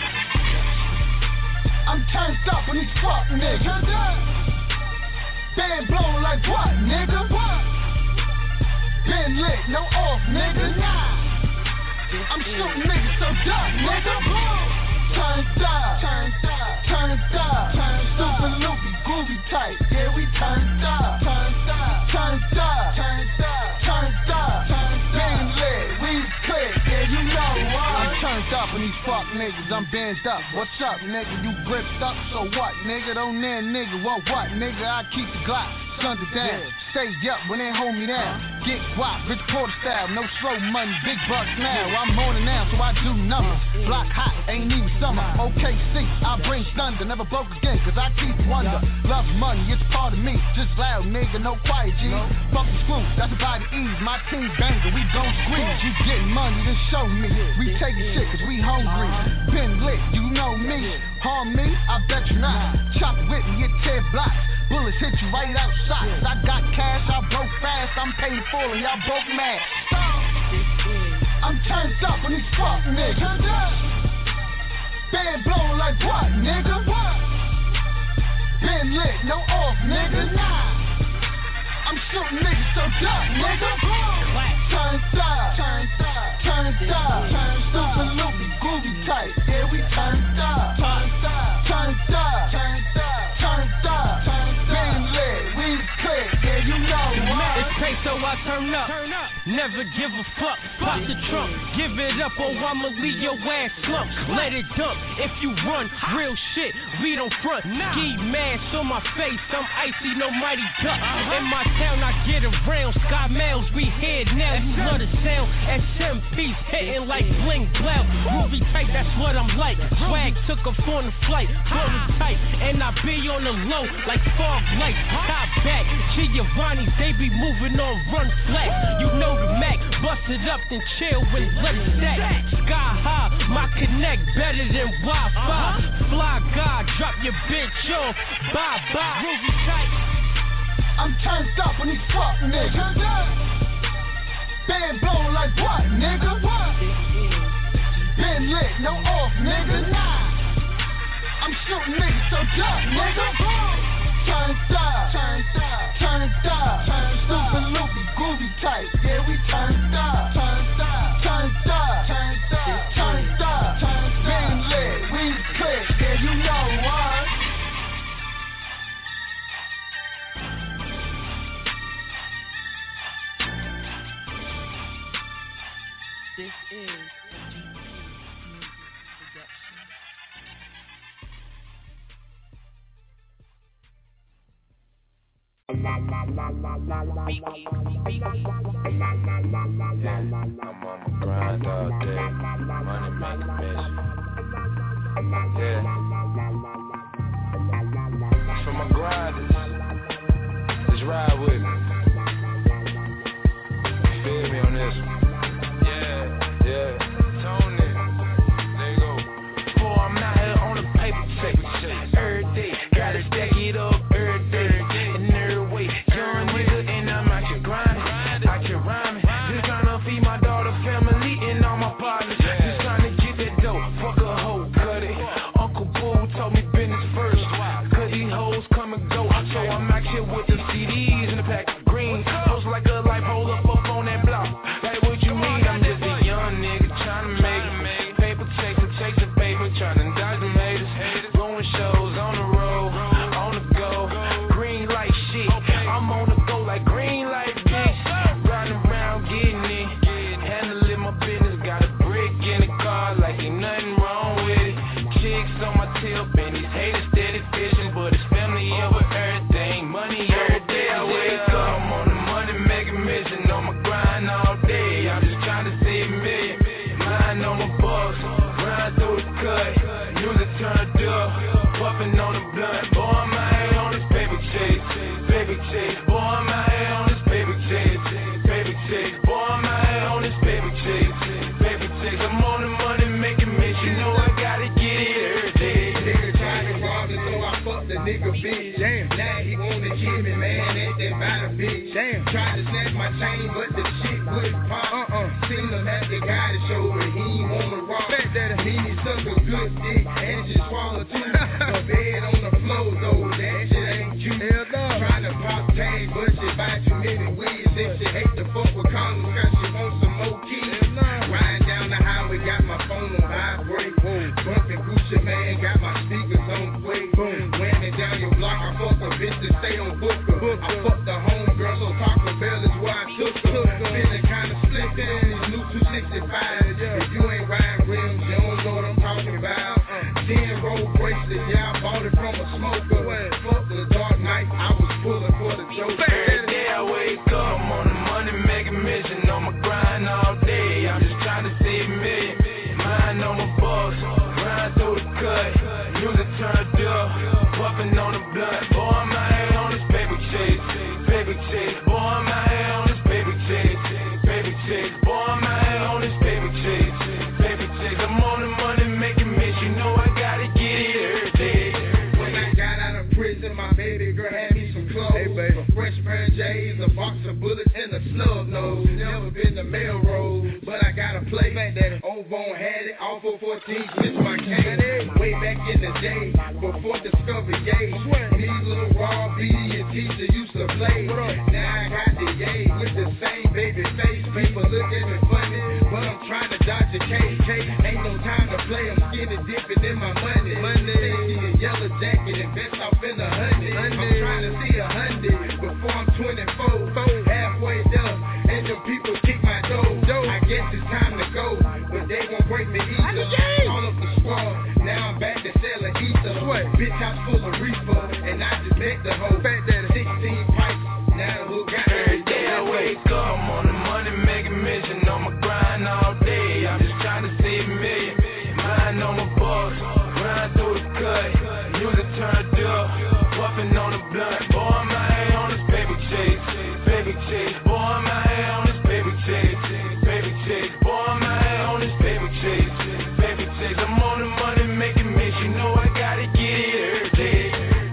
I'm turned up on these fuck niggas. Been blown like what, nigga? What? Been lit, no off, nigga. I'm shooting niggas so dumb, nigga. Turned up. Super loopy, groovy tight. Yeah, we turned up. Been lit, we click. Yeah, you know what? I'm turned up on these fuck niggas. I'm bent up. What's up, nigga? You gripped up, so what, nigga? Don't near nigga. What, nigga? I keep the Glock. Thunder down, stay up when they hold me down. Get guap, Rich Porter style, no slow money, big bucks now. I'm on it now, so I do numbers. Block hot, ain't even summer. OKC, I bring thunder, never broke again, cause I keep wonder. Love money, it's part of me. Just loud, nigga, no quiet, G. Fuck the screw, that's about to ease. My team banger, we gon' squeeze. You getting money, then show me. We taking shit, cause we hungry. Been lit, you know me. Harm me, I bet you not. Chop with me, it 10 blocks. Bullets hit you right out shots. I got cash, I broke fast. I'm paid full and y'all broke mad. I'm turned up on these fuck niggas. Been blown like what, nigga? What? Been lit, no off, nigga. I'm shooting niggas so dumb, nigga. Turned up. Super loopy, groovy tight. Yeah, we turned up. Been lit, we click. Yeah, you know what? It's pace, so I turn up. Never give a fuck. Pop the trunk, give it up, or I'ma leave your ass slump. Let it dump. If you run, real shit, we don't front. Ski mask on my face, I'm icy, no mighty duck. In my town, I get around. Sky Mails, we here now. You love the sound. SMP's hitting like bling blow. Groovy tight, that's what I'm like. Swag took off on the flight, blowing tight, and I be on the low like fog lights. Top back, Giovanni's, they be moving on run flat. You know the Mac, bust it up, then chill and let it stack. Sky high, my connect better than Wi-Fi. Fly God, drop your bitch off, bye-bye. Groovy tight. I'm turned up on these fuck niggas. Been blown like what, nigga? What? Been lit, no off, nigga. I'm shooting niggas so dumb, nigga. Turned up. Super loopy, groovy tight. Yeah, we turned up. Been lit, we click. Yeah, you know what? This is a GP Music Production. I'm on my grind all day. Money making mission. Yeah. For my grinders, just ride with me. Feel me on this one. Yeah. Tony, there you go. Boy, I'm out here on the paper chase. Every day, gotta stack it up every day. And every way, young nigga, and I'm out here grinding, out here rhyming. Just tryna feed my daughter, family, and all my partners. Just tryna get that dough, fuck a hoe, cut it. Uncle Boo told me business first, cause these hoes come and go. So I'm out here with the CDs in the pack of green. Post like a light pole up on that block. Like what you mean? I'm just a young nigga tryna make it. Paper chasing paper, tryna dodge the haters. Blowing shows on the road, on the go. Green light shit, I'm on the go like green light bitch. Riding around getting it, handling my business. Got a brick in the car like ain't nothing wrong with it. Chicks on my tip and these haters steady fishing, but it's family over everything. Money every day I wake up, I'm on the money making mission. On my grind all day, I'm just trying to see a million. Lying on my bucks, grind through the cut. Music turned up, puffing on the blunt. Boy, I'm out here on this paper chase. Boy, I'm out here on this paper chase. Boy, I'm out here on this paper chase. I'm on the money making mission. You know I gotta get it every day. Nigga tried to rob me, so I fucked the nigga bitch. Damn. Now he wanna kill me, man. Ain't that about a bitch? Damn. Tried to snatch my chain, but the shit wouldn't pop. Seen him at the guy to show me he ain't wanna rock. He suck a good dick and she swallow too. The bed on the floor though, that shit ain't cute. Trying to pop tag, but she buy too many weeds. And she hate to fuck with condoms cause she wants some more keys. Riding down the highway, got my phone on vibrate. Bumping Gucci man, got my speakers on play. Whamming down your block, I fuck a bitch to stay on Booker. I fucked the homegirl, so Taco Bell is where I took her. Feeling kinda slipping on these new 265. If you ain't riding rims, you don't know what I'm talking about. 10 roll bracelet, yeah, I bought it from a smoker. Fuck the dark night, I was pulling for the joke. Every day I wake up, I'm on the money making mission. On my grind all day, I'm just trying to see a million. Mind on my bucks, grind through the cut. Music turned up, puffing on the blunt. Boy, I'm out here on this paper chase. Boy, I'm out here on this paper chase. Boy, I'm out here on this paper chase. I'm on the money making mission. You know I gotta get it every day. When I got out of prison, my baby girl had me some clothes. A fresh pair of J's, a box of bullets, and a snub nose. Never been the mail road, but I got a play. Over on had it, off of 14, miss my cane. Way back in the day, before Discovery Yay. Me, little Raw, B, and Teacher used to play. Now I got the Yay with the same baby face. People look at me funny, but I'm trying to dodge the case. Ain't no time to play, I'm skinny dipping in my money. Sexy a yellow jacket and vest off in the honey. I'm trying to see 100 before I'm 24. Halfway done, and the people kick my door. I guess it's time to go, but they won't break me either. All up the squad, now I'm back to selling ether. Bitch, I'm full of reefer, and I just bet the hoe. 16 pipes, now who got every day I wake up, I'm on the money making mission. On my grind all day, I'm just trying to see a million. Mind on my bucks, grind through the cut. Music turned up, puffing on the blunt. Boy, I'm out here on this paper chase. Boy, I'm out here on this paper chase. Boy, I'm out here on this paper chase. I'm on the money making mission. You know I gotta get it every day.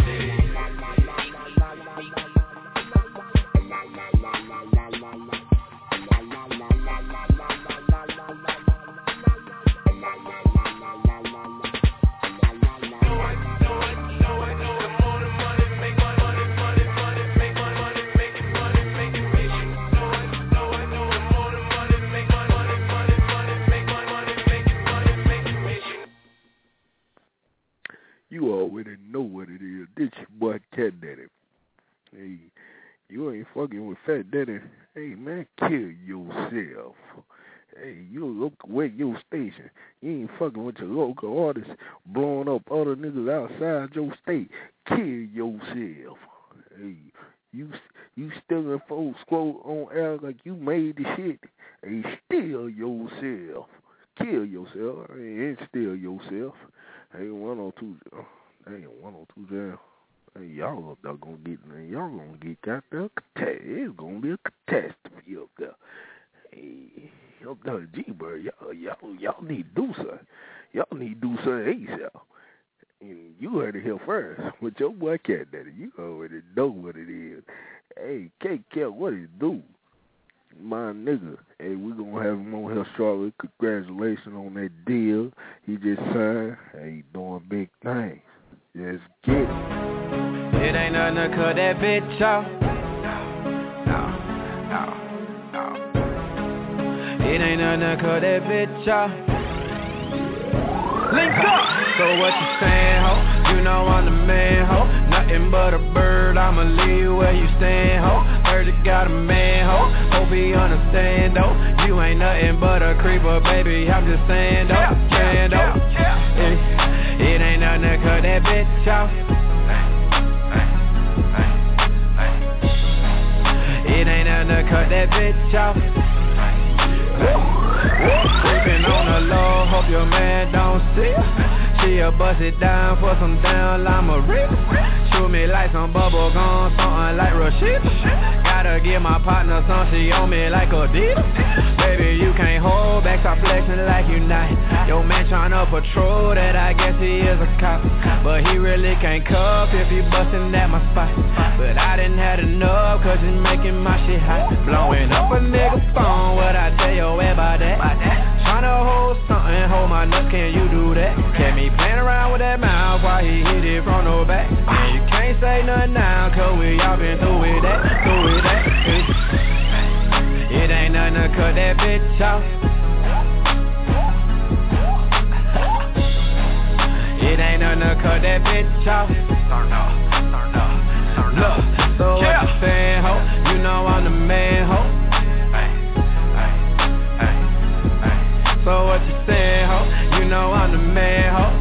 You already know what it is. This your boy Cat Daddy. Hey, you ain't fucking with Fat Daddy. Hey, man, kill yourself. Hey, you look away your station. You ain't fucking with your local artists blowing up other niggas outside your state. Kill yourself. Hey, you still in full scroll on air like you made the shit. Hey, steal yourself. Kill yourself. Ain't steal yourself. Ain't 102 jam. Ain't 102 jam. Hey, y'all up there gonna get got there. It's gonna be a catastrophe up there. Hey, up there, G-Bird, y'all need to do something. Y'all need to do something ASAP. And you heard it here first with your boy Cat Daddy. You already know what it is. Hey, K-Cat, what it do? My nigga. Hey, we gonna have him on here shortly. Congratulations on that deal he just signed. Hey, he doing big things. Just get it. It ain't nothing to cut that bitch off. No. It ain't nothing to cut that bitch off. Link up. So what you saying, ho? You know I'm the man, ho. Nothing but a bird, I'ma leave you where you stand, ho. Heard you got a man, ho. Hope he understand, though. You ain't nothing but a creeper, baby. I'm just saying, though. It ain't nothing to cut that bitch off. It ain't nothing to cut that bitch off. Creeping on the low, hope your man don't see. She'll bust it down for some down llama rip. Shoot me like some bubble gum, something like Rashida. Gotta give my partner some, she on me like Adidas. Baby, you can't hold back, stop flexing like you not. Your man tryna patrol that, I guess he is a cop. But he really can't cuff if he bustin' at my spot. But I didn't have enough, cause it's making my shit hot. Blowing up a nigga phone, what I tell you about that? Tryna hold something, hold my nuts, can you do that? Kept me playing around with that mouth while he hit it from the back. And you can't say nothing now, cause we all been through with that. It ain't nothing to cut that bitch off. It ain't nothing to cut that bitch off. Look, so what you saying, ho? You know I'm the man, ho. So what you saying, ho? You know I'm the man, ho.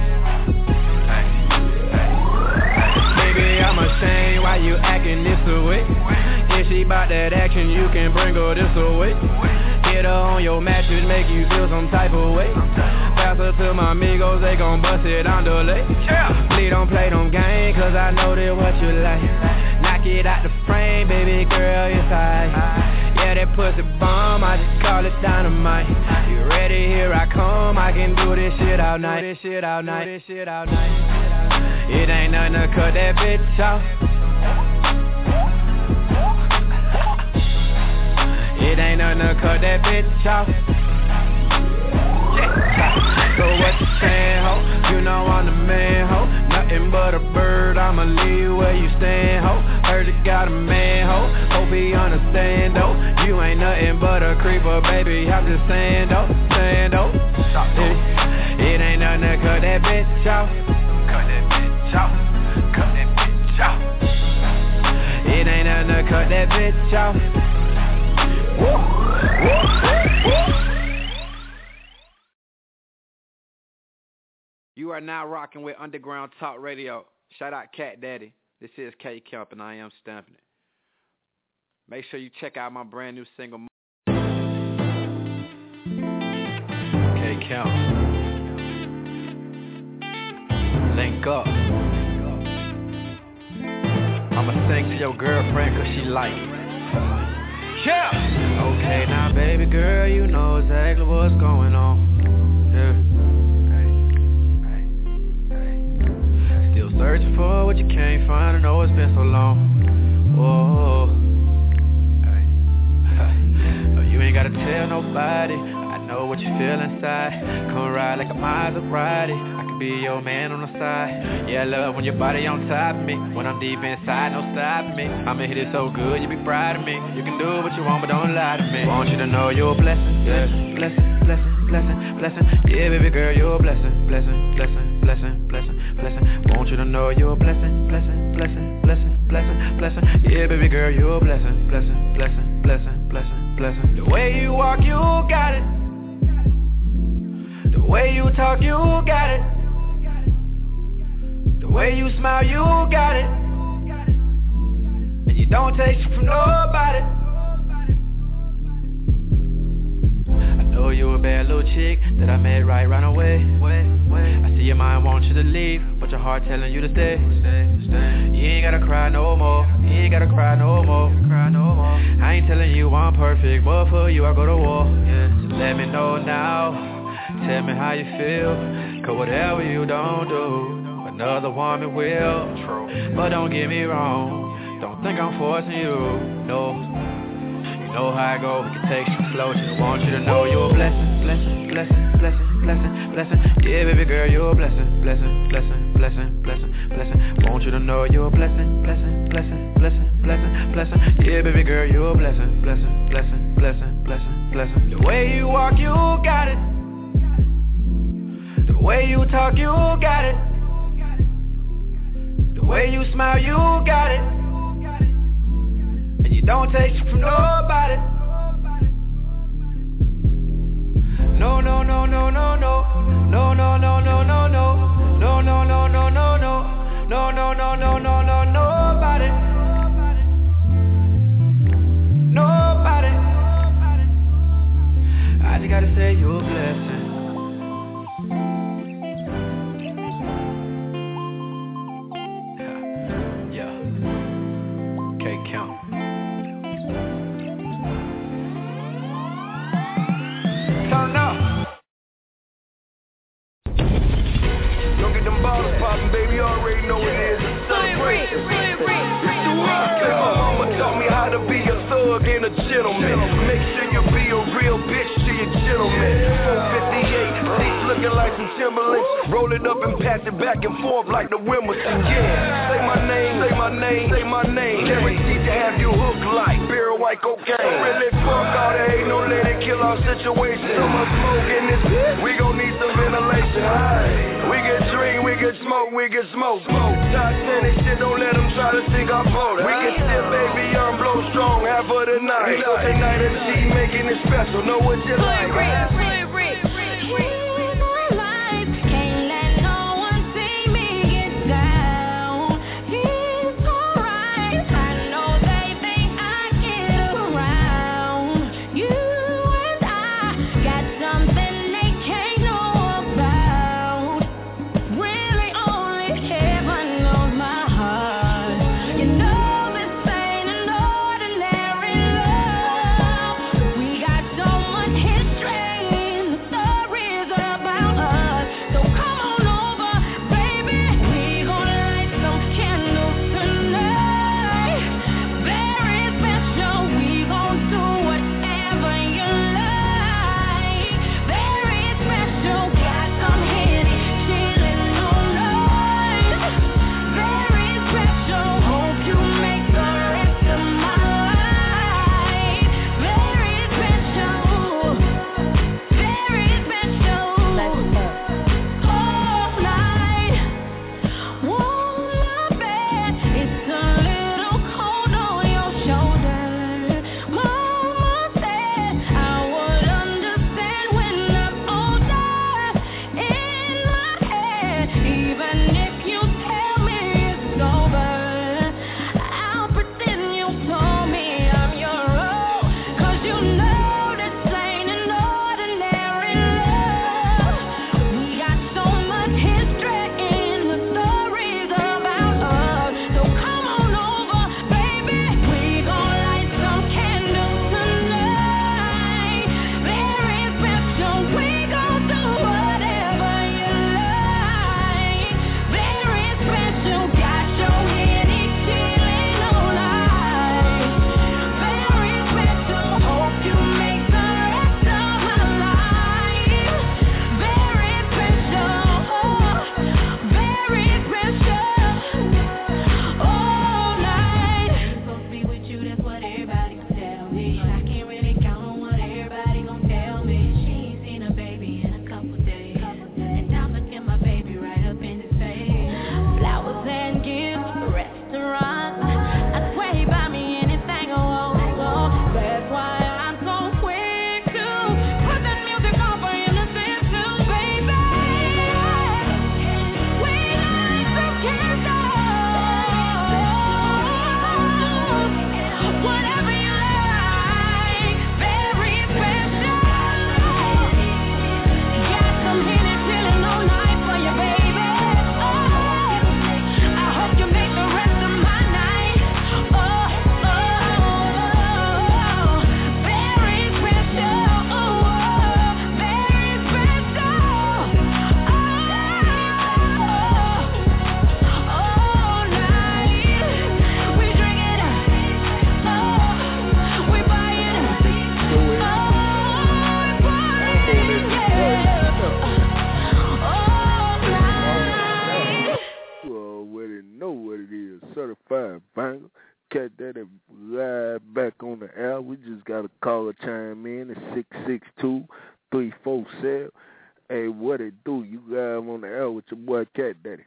Baby, I'm ashamed why you acting this way. If she bout that action, you can bring her this away. Hit her on your mattress, make you feel some type of way. Pass her to my amigos, they gon' bust it on the lake. Please don't play them games, cause I know that what you like. Knock it out the frame, baby girl, it's alright. Yeah, that pussy bomb, I just call it dynamite. You ready, here I come, I can do this shit all night. It ain't nothing to cut that bitch off. It ain't nothing to cut that bitch off. So what you saying, ho? You know I'm the man, ho. Nothing but a bird, I'ma leave where you stand, ho. Heard you got a man, ho. Hope he understand, though. You ain't nothing but a creeper, baby. I'm just saying, though. It ain't nothing to cut that bitch off. It ain't nothing to cut that bitch off. You are now rocking with Underground Talk Radio. Shout out Cat Daddy. This is K Kemp and I am stamping it. Make sure you check out my brand new single, K Kemp. Link up. I'ma sing to your girlfriend cause she like it. Yeah. Okay, now baby girl, you know exactly what's going on. Yeah. Still searching for what you can't find. I know it's been so long. Whoa. No, you ain't gotta tell nobody. I know what you feel inside. Come ride like a Maserati. Be your man on the side. Yeah, I love when your body on top of me. When I'm deep inside, no stopping me. I'ma hit it so good, you be proud of me. You can do what you want, but don't lie to me. Want you to know you're a blessing, yeah. Blessing. Yeah, baby girl, you're a blessing. Want you to know you're a blessing. Yeah, baby girl, you're a blessing. The way you walk, you got it. The way you talk, you got it. The way you smile, you got it. And you don't take shit from nobody. that little chick that I met right away. I see your mind wants you to leave, but your heart telling you to stay. You ain't gotta cry no more. You ain't gotta cry no more. I ain't telling you I'm perfect, but for you I go to war. So let me know now. Tell me how you feel. Cause whatever you don't do, another woman will. But don't get me wrong, don't think I'm forcing you. No, you know how I go. We can take it slow. Just want you to know you're a blessing. Yeah, baby girl, you're a blessing. Want you to know you're a blessing. Yeah, baby girl, you're a blessing. The way you walk, you got it. The way you talk, you got it. The way you smile, you got it. And you don't take shit from nobody. No, no, no, no, no, no. No, no, no, no, no, no. No, no, no, no, no, no. No, no, no, no, no, no, nobody. Nobody. I just gotta say you're a blessing. Baby, already know what it is. Celebration. My mama taught me how to be a thug and a gentleman. Make sure you be a real bitch to your gentleman. 458, seats looking like some Timberlands. Roll it up and pass it back and forth like the Wimbledon. Yeah, say my name, say my name, say my name. Guaranteed to have you hooked like barrel white cocaine. Really fuck all that hate, no let it kill our situation. So much smoke in this, we gon' need some ventilation. We can drink, we can smoke, we can smoke. Top 10 and shit, don't let them try to sink our boat. We can still, baby, young, blow strong, half of the night. Tonight and she making it special, know what you like. History. in at 662-347. Hey, what it do? You guys on the air with your boy Cat Daddy.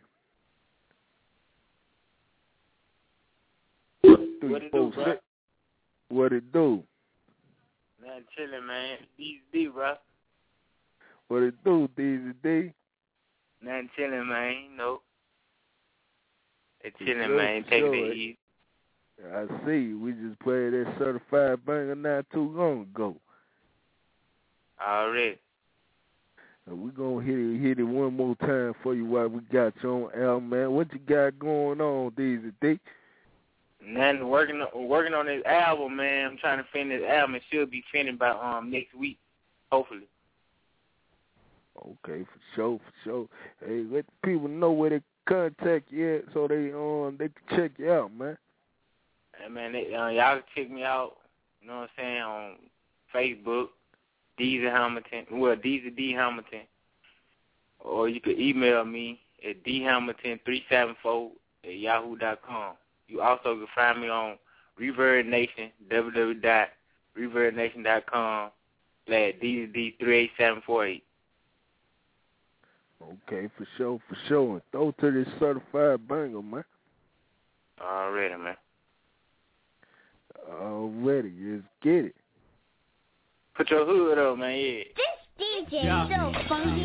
What it do, bro? What it do? Man, chillin', man. Easy D, bro. What it do, Easy D? Man, chillin', man. You know. It's chillin', man. Taking it easy. I see. We just played that certified banger not too long ago. Already. We're going to hit it one more time for you while we got you on air, man. What you got going on, Easy D? Man, working on this album, man. I'm trying to finish this album. It should be finished by next week, hopefully. Okay, for sure. Hey, let people know where they contact you at so they can check you out, man. Hey, man, y'all can check me out, you know what I'm saying, on Facebook, Deezy Hamilton, Deezy D Hamilton. Or you can email me at dhamilton374@yahoo.com. You also can find me on Reverb Nation, www.reverbnation.com/DZD38748. Okay, for sure. And throw to this certified banger, man. Already, man. Already, let's get it. Put your hood up, man, yeah. This DJ so funky,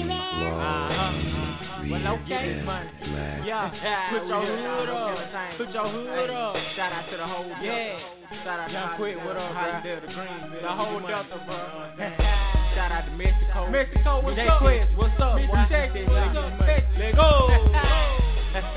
man. Well, okay, man. Yeah, put your hood up. Put your hood up. Shout out to the whole Delta. Shout out to Young Quick, what up, bro? The whole Delta, bro. Shout out to Mexico. What's up? Quest, what's up? Texas, let's go. Shout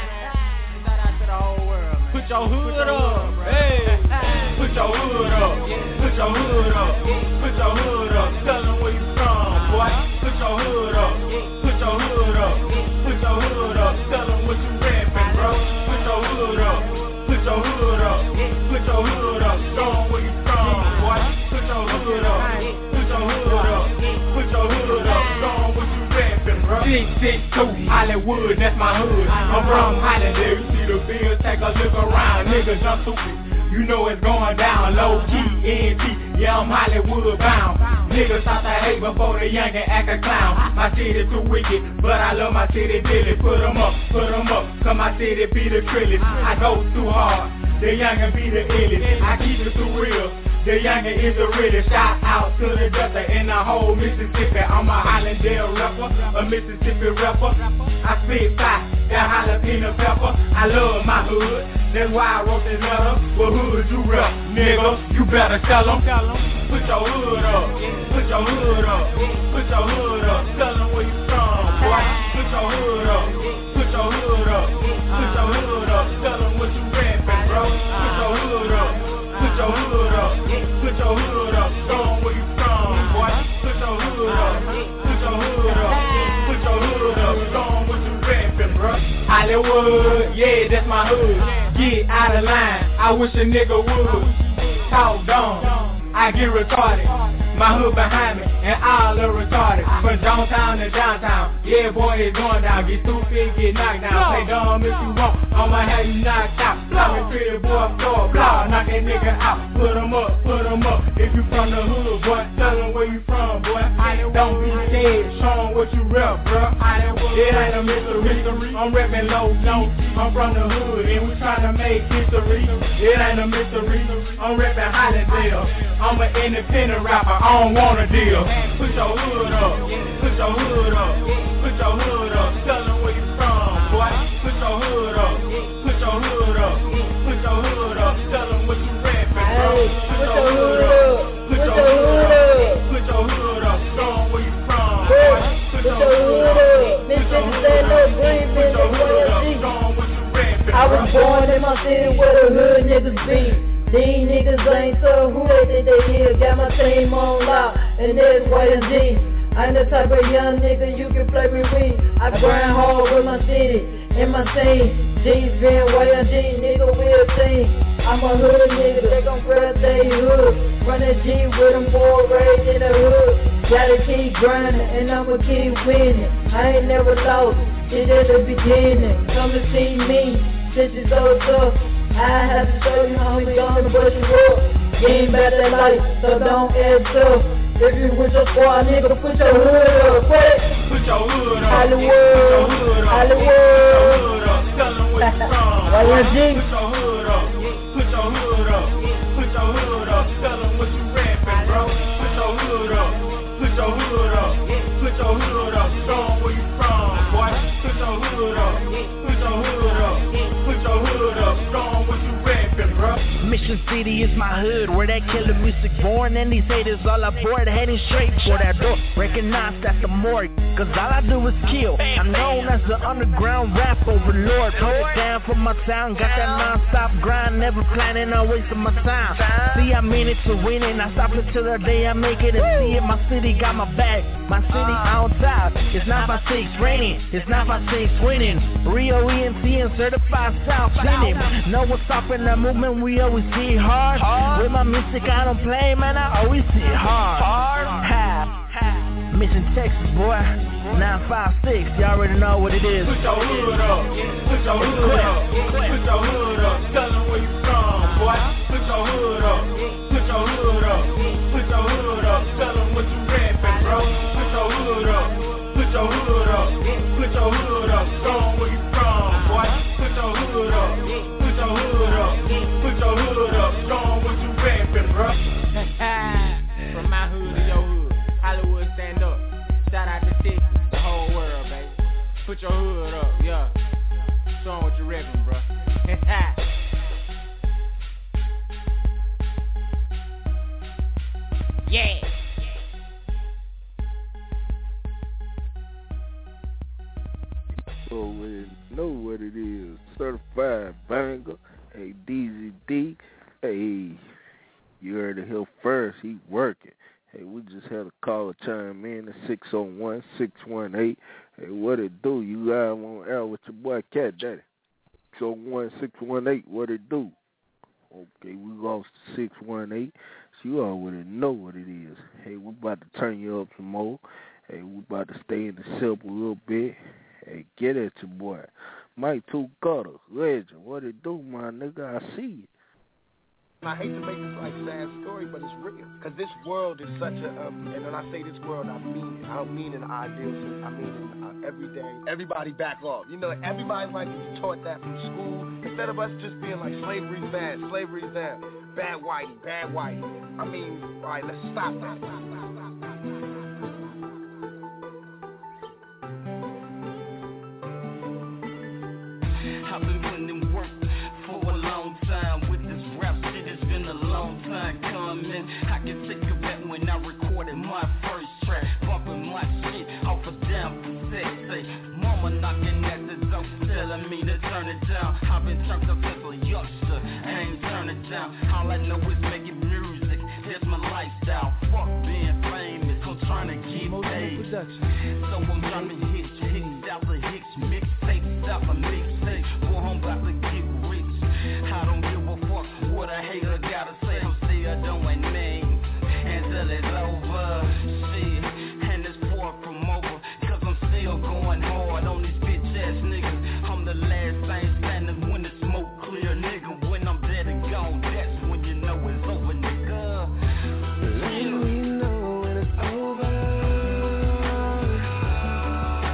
out to the whole world. Put your hood up, hey. Put your hood up. Put your hood up. Put your hood up. Tell them where you from, boy. Put your hood up. Put your hood up. Put your hood up. Tell them what you rapping, bro. Put your hood up. Put your hood up. Put your hood up. Show them where you from, boy. Put your hood up. Put your hood up. Put your hood up. Show them what you rapping, bro. 662 Hollywood, that's my hood. I'm from Hollywood. You see the bill, take a look around. Niggas jump stupid. You know it's going down, low key, NT, yeah, I'm Hollywood bound. Niggas start to hate before the youngin' act a clown. My city too wicked, but I love my city dearly. Put 'em up, cause my city be the trillest. I go too hard, the youngin' be the illest. I keep it too real, the youngin' is the realest. Shout out to the Delta and the whole Mississippi. I'm a Hollandale rapper, a Mississippi rapper. I spit fire, that jalapeno pepper. I love my hood, that's why I wrote this letter. What hood you rep, nigga? You better tell them. Put your hood up. Put your hood up. Put your hood up. Tell them where you from, boy. Put your hood up. Put your hood up. Put your hood up. Tell them what you rapping, bro. Put your hood up. Put your hood up. Put your hood up. Tell them where you from, boy. Put your hood up. Put your hood up. Put your hood up. Tell them what you rapping, bro. Hollywood, yeah, that's my hood. Get out of line, I wish a nigga would. Talk dumb, I get retarded. My hood behind me, and all are retarded. From downtown to downtown, yeah boy, it's going down. Get stupid, get knocked down. Play dumb if you want, I'ma have you knocked out. I'm a pretty boy, floor, blah, knock that nigga out. Put 'em up, if you from the hood, boy, tell them where you from, boy. Don't be scared, show 'em what you rep, bro. It ain't a mystery, I'm reppin' low key. I'm from the hood, and we tryna make history. It ain't a mystery, I'm reppin' Hollandale. I'm an independent rapper, I don't want a deal. Put your hood up, put your hood up, put your hood up. Tell them where you from, boy. Put your hood up, put your hood up, put your hood up. Tell them what you rapping, bro. Put your hood up, put your hood up, put your hood up. Show them where you from, boy. Put your hood up, put your hood up, put your hood up. Show them what you rapping, bro. I was born in my city where the hood niggas be. These niggas ain't so who they think they is. Got my team on lock, and that's YG. I'm the type of young nigga you can play with me. I grind hard with my city and my team. G's been YG, nigga, we'll team. I'm a hood nigga, they gon' grab they hood. Run a G with them boys raised in the hood. Gotta keep grinding, and I'ma keep winning. I ain't never lost, shit at the beginning. Come to see me, since it's so tough. I have to show you how we gonna bust you up. You ain't about that life, so don't act up. If you with your squad, nigga, put your hood up. Put your hood up. Hollywood. Hollywood. Tell them where you from. YG. Put your hood up. Put your hood up. Put your hood up. Tell them what you rapping, bro. Put your hood up. Put your hood up. Put your hood up. Show them where you from, boy. Put your hood up. Put your hood up. Put your hood up. Show them what you rapping, bro. Mission City is my hood, where that killer music born. And these haters all aboard, heading straight for that door. Recognize that's the morgue, cause all I do is kill. I'm known as the underground rap overlord. Put it down for my town, got that non-stop grind. Never planning on wasting my time. See, I'm in it to win it, I stop it till the day I make it. And see it, my city got my back, my city on top. It's 956 raining, it's 956 winning. Rio ENT and certified South winning. Know what's up in the movement, we always see hard. With my music I don't play, man, I always see hard. Mission Texas, boy, 956, you already know what it is. Put your hood up, put your hood up, put your hood up. Tell them where you from, boy. Put your hood up, put your hood up, put your hood up. Tell them what you rapping, bro. Put your hood up, put your hood up, put your hood up. Show them where you from, boy. Put your hood up, put your hood up, put your hood up. Show them what you rapping, bro. From my hood to your hood, Hollywood stand up. Shout out to Texas, the whole world, baby. Put your hood up, yeah. Show 'em what you rapping, bro. Yeah. So we know what it is. Certified banger. Hey, DZD. Hey, you heard it here first. He working. Hey, we just had a caller chime in at 601-618. Hey, what it do? You live on air with your boy Cat Daddy. 601-618, what it do? Okay, we lost 618, so you already know what it is. Hey, we about to turn you up some more. Hey, we about to stay in the simple a little bit. Hey, get at your boy. Mike Two Gutter, legend, what it do, my nigga? I see it. I hate to make this like sad story, but it's real. Cause this world is such a, and when I say this world, I mean it. I don't mean in an ideal sense. I mean in everyday. Everybody back off. You know, everybody's like is taught that from school. Instead of us just being like slavery's bad, slavery's bad, bad whitey, bad whitey. I mean, all right, let's stop that. I've been putting in work for a long time with this rap shit. It's been a long time coming. I can take it back when I recorded my first track, bumping my shit off a damn cassette. Mama knocking at the door, telling me to turn it down. I've been turned up since a youngster, I ain't turn it down. All I know is making music, that's my lifestyle. Fuck being famous, I'm trying to get paid. So I'm trying to hit hits out the hits, mixtapes out the mixtape. Boy, I'm about to get rich. I don't give a fuck what a hater gotta say. I'm still doing me until it's over. Shit, and it's far from over, cause I'm still going hard on these bitch ass niggas. I'm the last thing standing when the smoke clear, nigga. When I'm dead and gone, that's when you know it's over, nigga. When we know when it's over.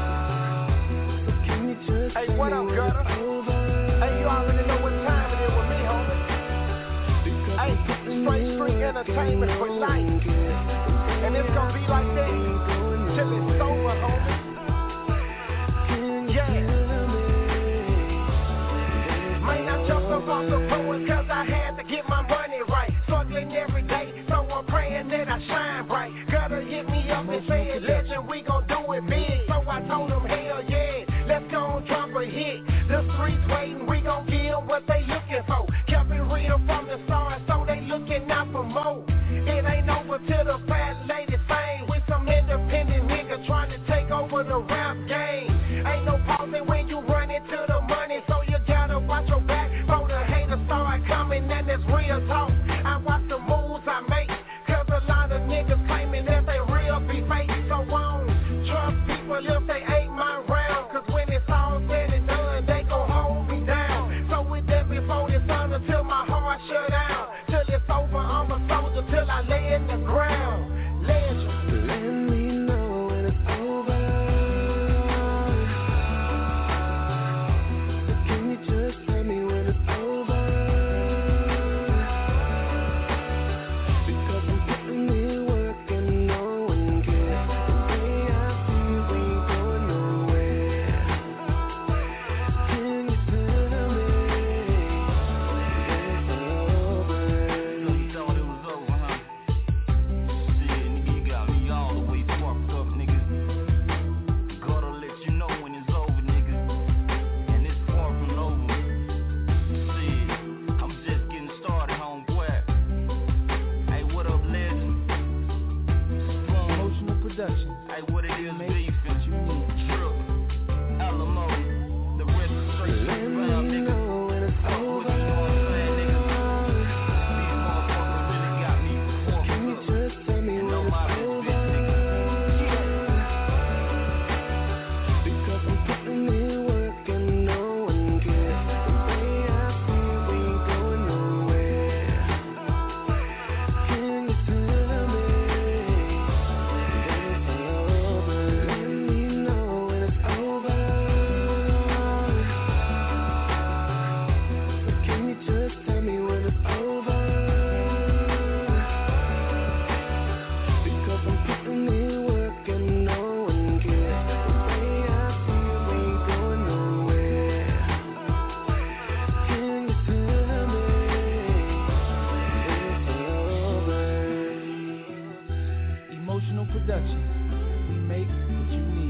Productions. Hey, what it is, beef. True. Alamo. The registration. Run up, nigga. When it's over. These motherfuckers really got me fucked up. And know my bitch, nigga. Because I'm putting in work and no one cares. The way I feel, we ain't going nowhere. Can you tell me when it's over? Let me know when it's over. Can you just tell me when it's over? Because I'm putting in work and no one cares. The way I feel, we ain't going nowhere. Can you tell me when it's over? Emotional Productions. We make what you need.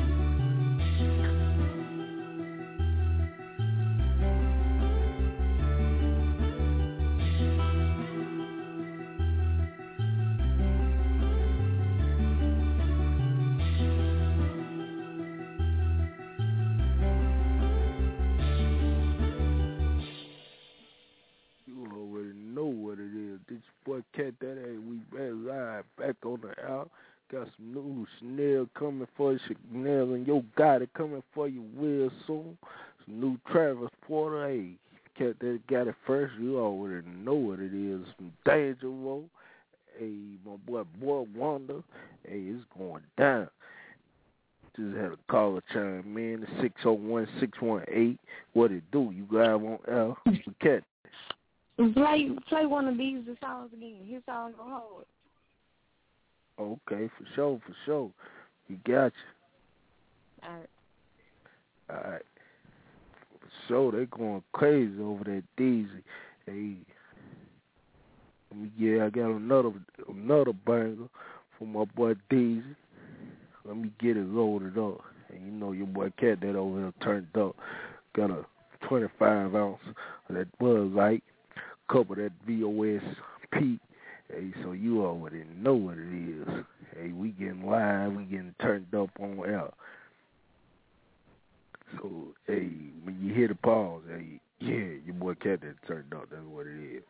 You already know what it is. This boy Cat That A. We back live, back on the out. Got some new Chanel coming for you. Chanel and Yo Gotti coming for you real soon. Some new Travis Porter. Hey, Cat That got it first. You already know what it is. Some Danger Roll. Hey, my boy Wonder. Hey, it's going down. Just had a caller chime in. 601-618. What it do? You live on L. Cat. Play one of these songs again. His song go hard. Okay, for sure. We got you. All right. For sure, they going crazy over that Deezy. Hey, I got another banger for my boy Deezy. Let me get it loaded up. And you know your boy Cat That over here turned up. Got a 25 ounce of that Bud Light. Couple that VOS P. Hey, so you already know what it is. Hey, we getting live, we getting turned up on air. So, hey, when you hear the pause, hey, yeah, your boy Cat That turned up. That's what it is.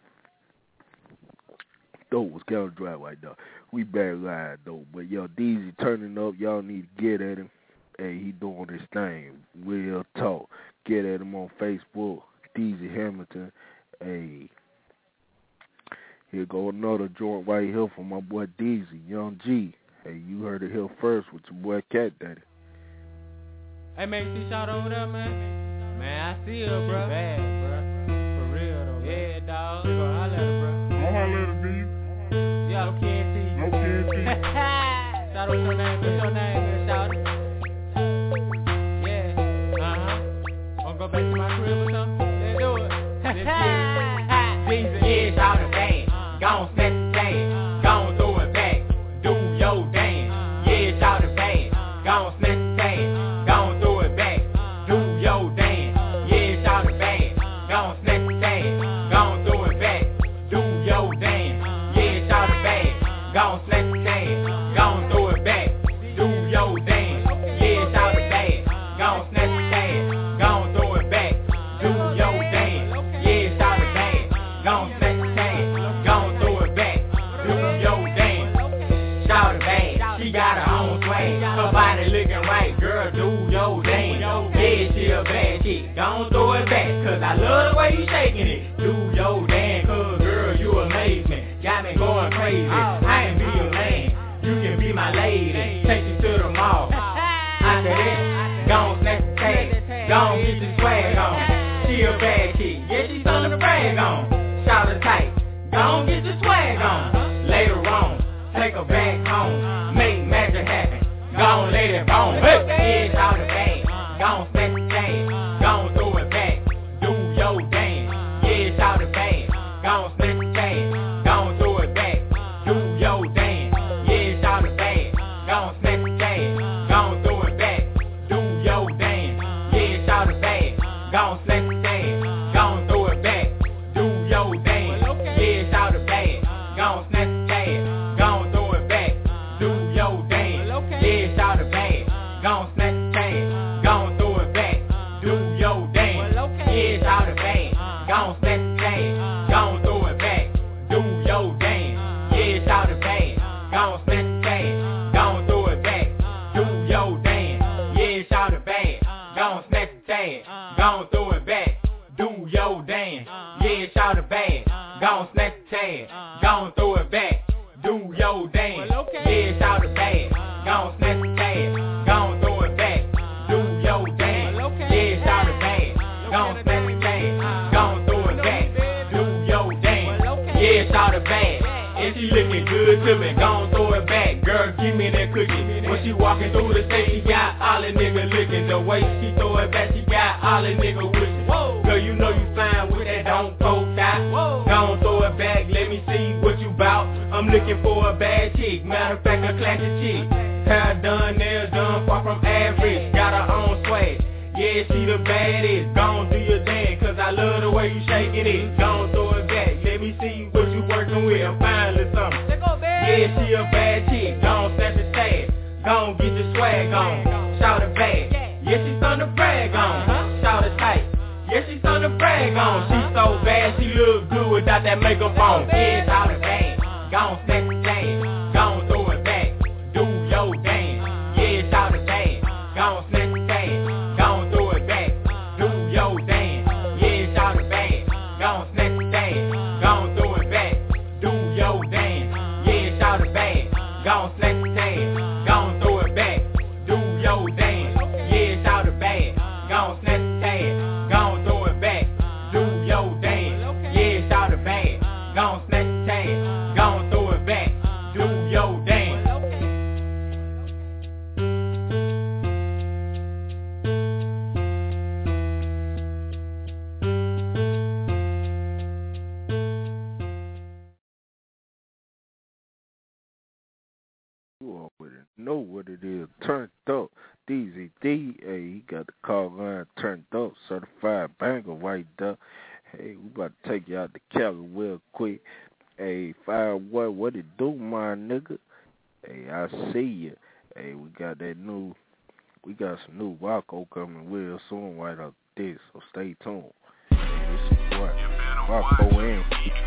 Though was Counter Drive right now. We back live though, but yo, Deezy turning up. Y'all need to get at him. Hey, he doing his thing. Real talk. Get at him on Facebook. Deezy Hamilton. Hey, here go another joint right here from my boy Deezy, Young G. Hey, you heard it here first with your boy Cat Daddy. Hey, man, you see Shot over there, man? Man, I see her, bro. Bad, bro. For real, though. Yeah, dog. You gonna holler at her, bro. Don't holler at her, dude. Yeah, no KNT. No KNT. Shout out your name. What's your name, man? Shout it. Yeah. Wanna go back to my crib or something? Let's do it. Let's get it. Yeah, shout it bang. Gon' snatch the chain. Gon' throw it back. Do your dance. Yeah, shout it bang. Gon' snatch the chain. Gon' throw it back. Do your dance. Yeah, shout it bang. Gon' snatch the chain. Gon' throw it back. Do your dance. Yeah, shout it bang. Gon' snatch the chain. Gon' throw it back. Do your dance. Yeah, shout it bang. Gon' snatch the chain. Gon' throw it back. Do your dance. Yeah, shout it bang. Gon' snatch the chain. Gon' throw it back. Do your dance. Shout it bang. She got her own swing. Her body looking right. Girl, do your dance. Yeah, she a bad chick. Gon' throw it back. Cause I love the way you shaking it. Do your dance. Cause girl, you amaze me. Got me going crazy. I ain't be your man. You can be my lady. Take you to the mall. After that, gon' snatch the tag. Gon' get your swag on. She a bad chick. Yeah, she something to brag on. Shout her tight. Gon' get your swag on. Later on, take her back home. Make magic happen. Gon' let it bone. Yeah, shout her bang. Gon' snatch the chain. Gon' throw it back. Do your dance. Yeah, shout her bang. Gon' snatch the chain. Gon' throw it back. Do your dance. Yeah, shout her bang. Gon' snatch the chain. Gon' throw it back. Do your dance. Yeah, shout her bang. Gon' snatch the chain. Gon' throw it back. Do your dance. Yeah, shout her bang. Gon' snatch the chain. Gon' throw it back. Do your dance. Yeah, shout it bad. Gon' snatch the chain. Gon' throw it back. Do your dance. Yeah, shout it bad. Gon' snatch the chain. Gon' throw it back. Do your dance. Yeah, shout it bad. Gon' snatch the chain. Gon' throw it back. Do your dance. Yeah, shout it bad. Gon' snatch the chain. Gon' throw it back. Do your dance. Yeah, shout it bad. Gon' snatch the chain. Gon' throw it back. Do your dance. Yeah, shout it bad. Gon' snatch the chain. Gon' throw it back. Do your dance. Yeah, shout it bad. Gon' snatch the chain. Gon' throw it back. Do your dance. Yeah, shout it bad. And she looking good to me. Gon' throw it back. Girl, give me that cookie. When she walking through the state, she got all the niggas looking. The way she throw it back, she got all the niggas wishing. Girl, you know you fine with that don't poke that. Gon' throw it back, let me see what you bout. I'm looking for a bad chick, matter of fact a classic chick. Hair done, nails done, far from average. Got her own swag, yeah she the baddest. Gon' do your dance, cause I love the way you shaking it. Gon' throw it back, let me see what you working with. I'm finally something. Yeah she a bad chick, gon' snatch the stash. Gon' get your swag on, shout it back. Yeah she something to brag on, shout it tight. Yeah, she's on the brag on. She so bad, she look good without that makeup on. Yeah, shout it bad. Gon' snatch the chain. Gon' throw it back. Do your dance. Yeah, shout it bad. Gon' snatch the chain. Gon' throw it back. Do your dance. Yeah, shout it bad. Gon' snatch the chain. Gon' throw it back. Do your dance. Yeah, shout it bad. Gon' snatch the chain. Gon' throw it back. Do your dance. Yeah, shout it bad. Gon' snatch the chain. Gon' throw it back, do your dance. Yeah, shout it bad. Gon' snatch the chain. Gon' throw it back, do your dance. You already know what it is. Turned up. DZD, hey, he got the call line turned up, certified banger right there. Hey, we about to take you out to Cali real quick. Hey, 5-1, what it do, my nigga? Hey, I see you. Hey, we got some new Rocco coming real soon right up this, so stay tuned. Hey, this is what Rocco in.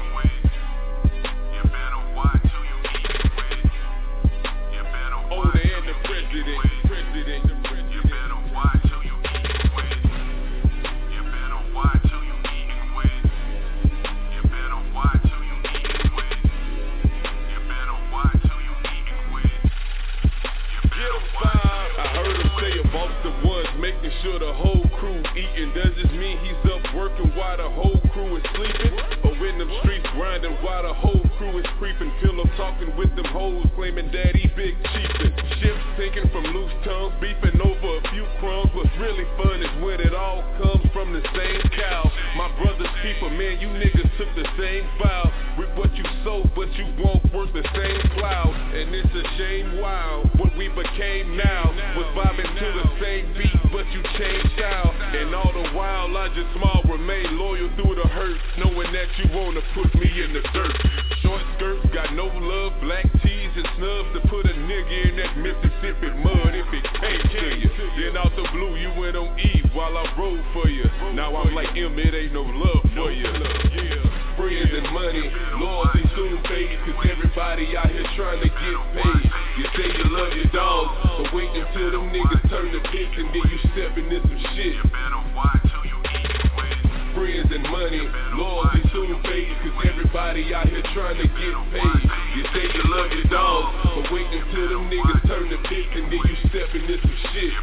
Making sure the whole crew eating. Does this mean he's up working while the whole crew is sleeping? Or in them streets grinding while the whole crew is creeping? Pillow talking with them hoes, claiming daddy big chiefin'. Ships sinking from loose tongues, beefing over a few crumbs. What's really fun is when it all comes from the same cow. My brother's keeper, man, you niggas took the same vow. With what you sow, but you won't work the same plow. And it's a shame, wow, what we became now was vibing to the same beat, but you changed style. And all the while I just smile, remain loyal through the hurt, knowing that you wanna put me in the dirt. Short skirts, got no love, black tees and snubs to put a nigga in that Mississippi mud if it came to you. Then out the blue you went on Eve while I rode for you. Now I'm like it ain't no love for you. Friends and money, loyalty soon fades, cause everybody out here trying to get paid. You say you love your dog, but wait until them niggas turn the pics and then you step into some shit. Friends and money, loyalty soon fades, cause everybody out here trying to get paid. You say you love your dog, but wait until them niggas turn the pics and then you step into some shit.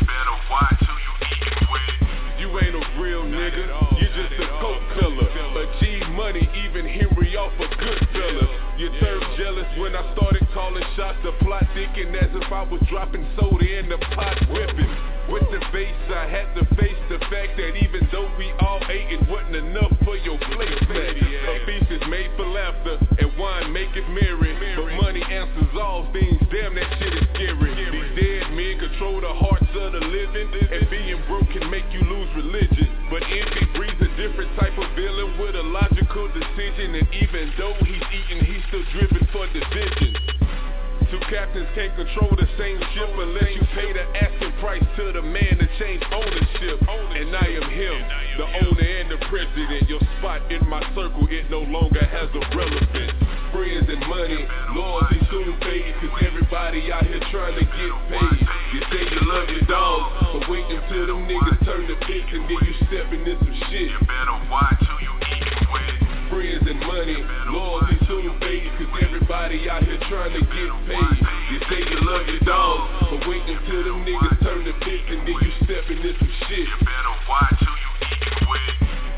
You ain't a real nigga, you just a coke killer. But G Money, even Henry off a good fella. You turned jealous when I started calling shots, the plot thinking as if I was dropping soda in the pot whipping. With the face, I had to face the fact that even though we all ate, it wasn't enough for your plate snack. A feast is made for laughter, and wine make it merry. But money answers all things, damn that shit is scary. These dead men control the hearts of the living, and being broke can make you lose religion. But envy breeds a different type of villain with a logical decision. And even though he's eating, he's still driven for division. Two captains can't control the same ship unless you pay the asking price to the man to change ownership. And I am him, the owner and the president. Your spot in my circle, it no longer has a relevance. Friends and money, loyalty soon fade, cause everybody out here trying to get paid. You say you love your dogs, but wait until them niggas turn the pitch and then you step into some shit. You better watch who you eat with. Friends and money, loyalty soon fade, cause everybody out here trying to get paid. You say you love your dogs, but wait until them niggas turn the pitch and then you step into some shit. You better watch who you eat with.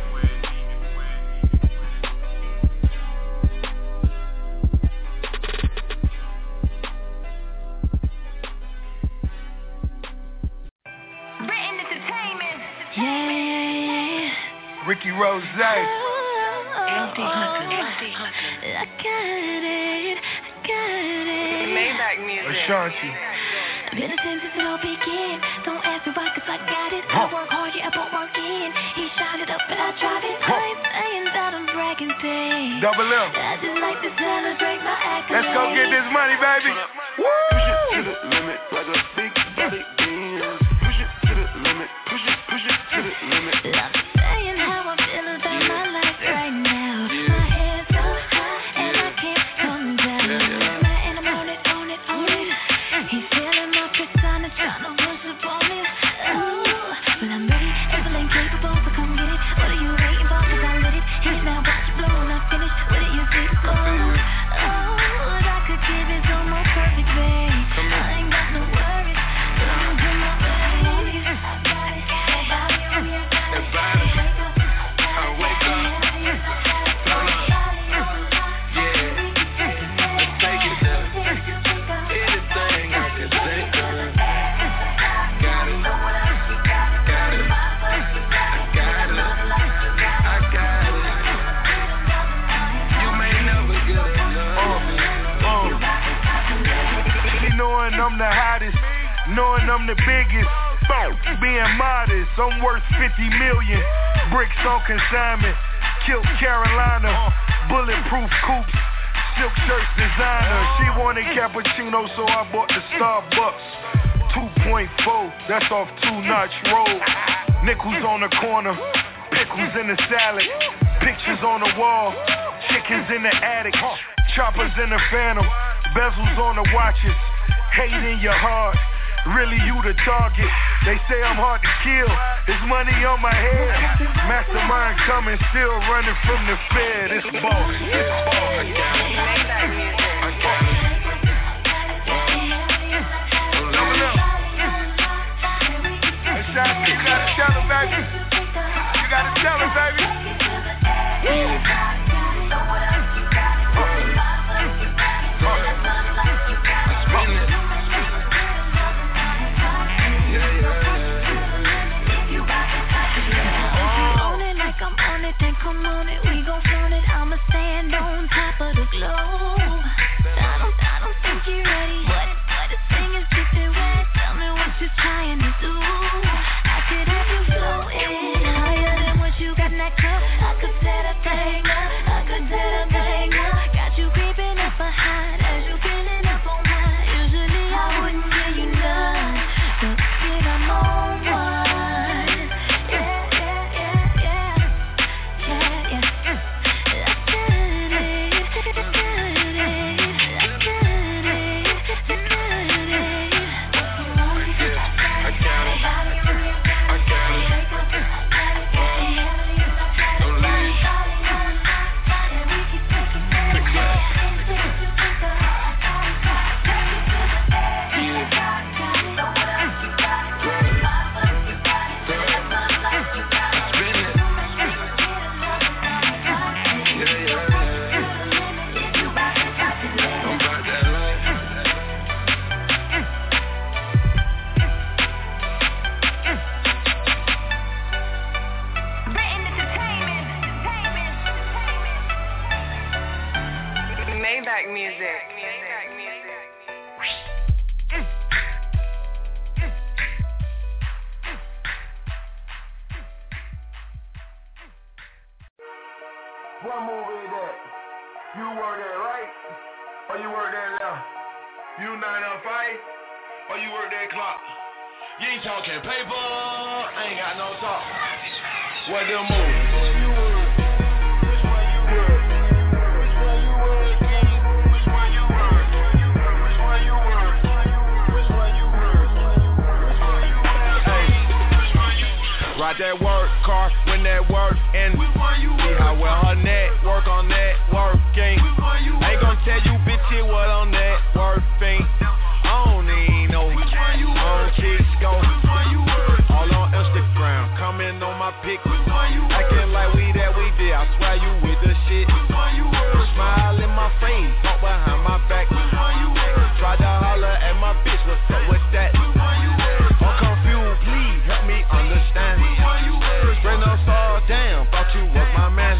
Ricky Rose. Empty Hunter. I got it. Maybach music. Ashanti. Been a since it all began. Don't ask me why, cause I got it. I work hard, yeah, I put work in. He shot it up, but I tried it. I ain't saying that I'm bragging things. Double M. I just like to celebrate my accolades. Let's go get this money, baby. Woo! Push it to the limit like a big body Benz. Push it to the limit. Push it to the limit. I'm saying how I'm feeling about my life right now. My head's so high and I can't come down. And I'm on it. He's feeling my persona, trying to push up on me. Ooh, but I'm ready, able and capable, so come get it. What are you waiting for? Cause I lit it. Hit it now, watch it blow when I finish. What are you waiting for? Oh, I could give it so more perfect, babe. I ain't got no worries. Come to my baby. I got it. Nobody on me, I got it. I wake up. Turn up. Yeah. Let's take it there. Anything I can think of. Got it. You may never get enough. Knowing I'm the hottest, knowing I'm the biggest. Being modest, I'm worth 50 million. Bricks on consignment, killed Carolina. Bulletproof coupes, silk shirts designer. She wanted cappuccino, so I bought the Starbucks. 2.4, that's off 2-notch road. Nickels on the corner, pickles in the salad. Pictures on the wall, chickens in the attic. Choppers in the phantom, bezels on the watches. Hate in your heart, really you the target. They say I'm hard to kill, there's money on my head. Mastermind coming, still running from the Fed. It's boss, it's boss. I got it. Double up. You gotta tell him, baby. You gotta tell him, baby. I'm on it, then come on it, we gon' flaunt it. I'ma stand on top of the globe. you work that clock? You ain't talking paper, ain't got no talk. What them move? Which one you work? Which one you work? Which one you work? Which one you work? Which one you work? Which one you work? Hey, which one you work? Ride that work car when that work and see how well her network on networking. Ain't gon' tell you bitch shit what on networking. I don't even know on Cisco. All on Instagram, comment on my pic. Acting like we that we did. I swear you with the shit. Smile in my face, talk behind my back. Try to holler at my bitch, what's up with that? I'm confused, please help me understand. Bring us all down, thought you was my man.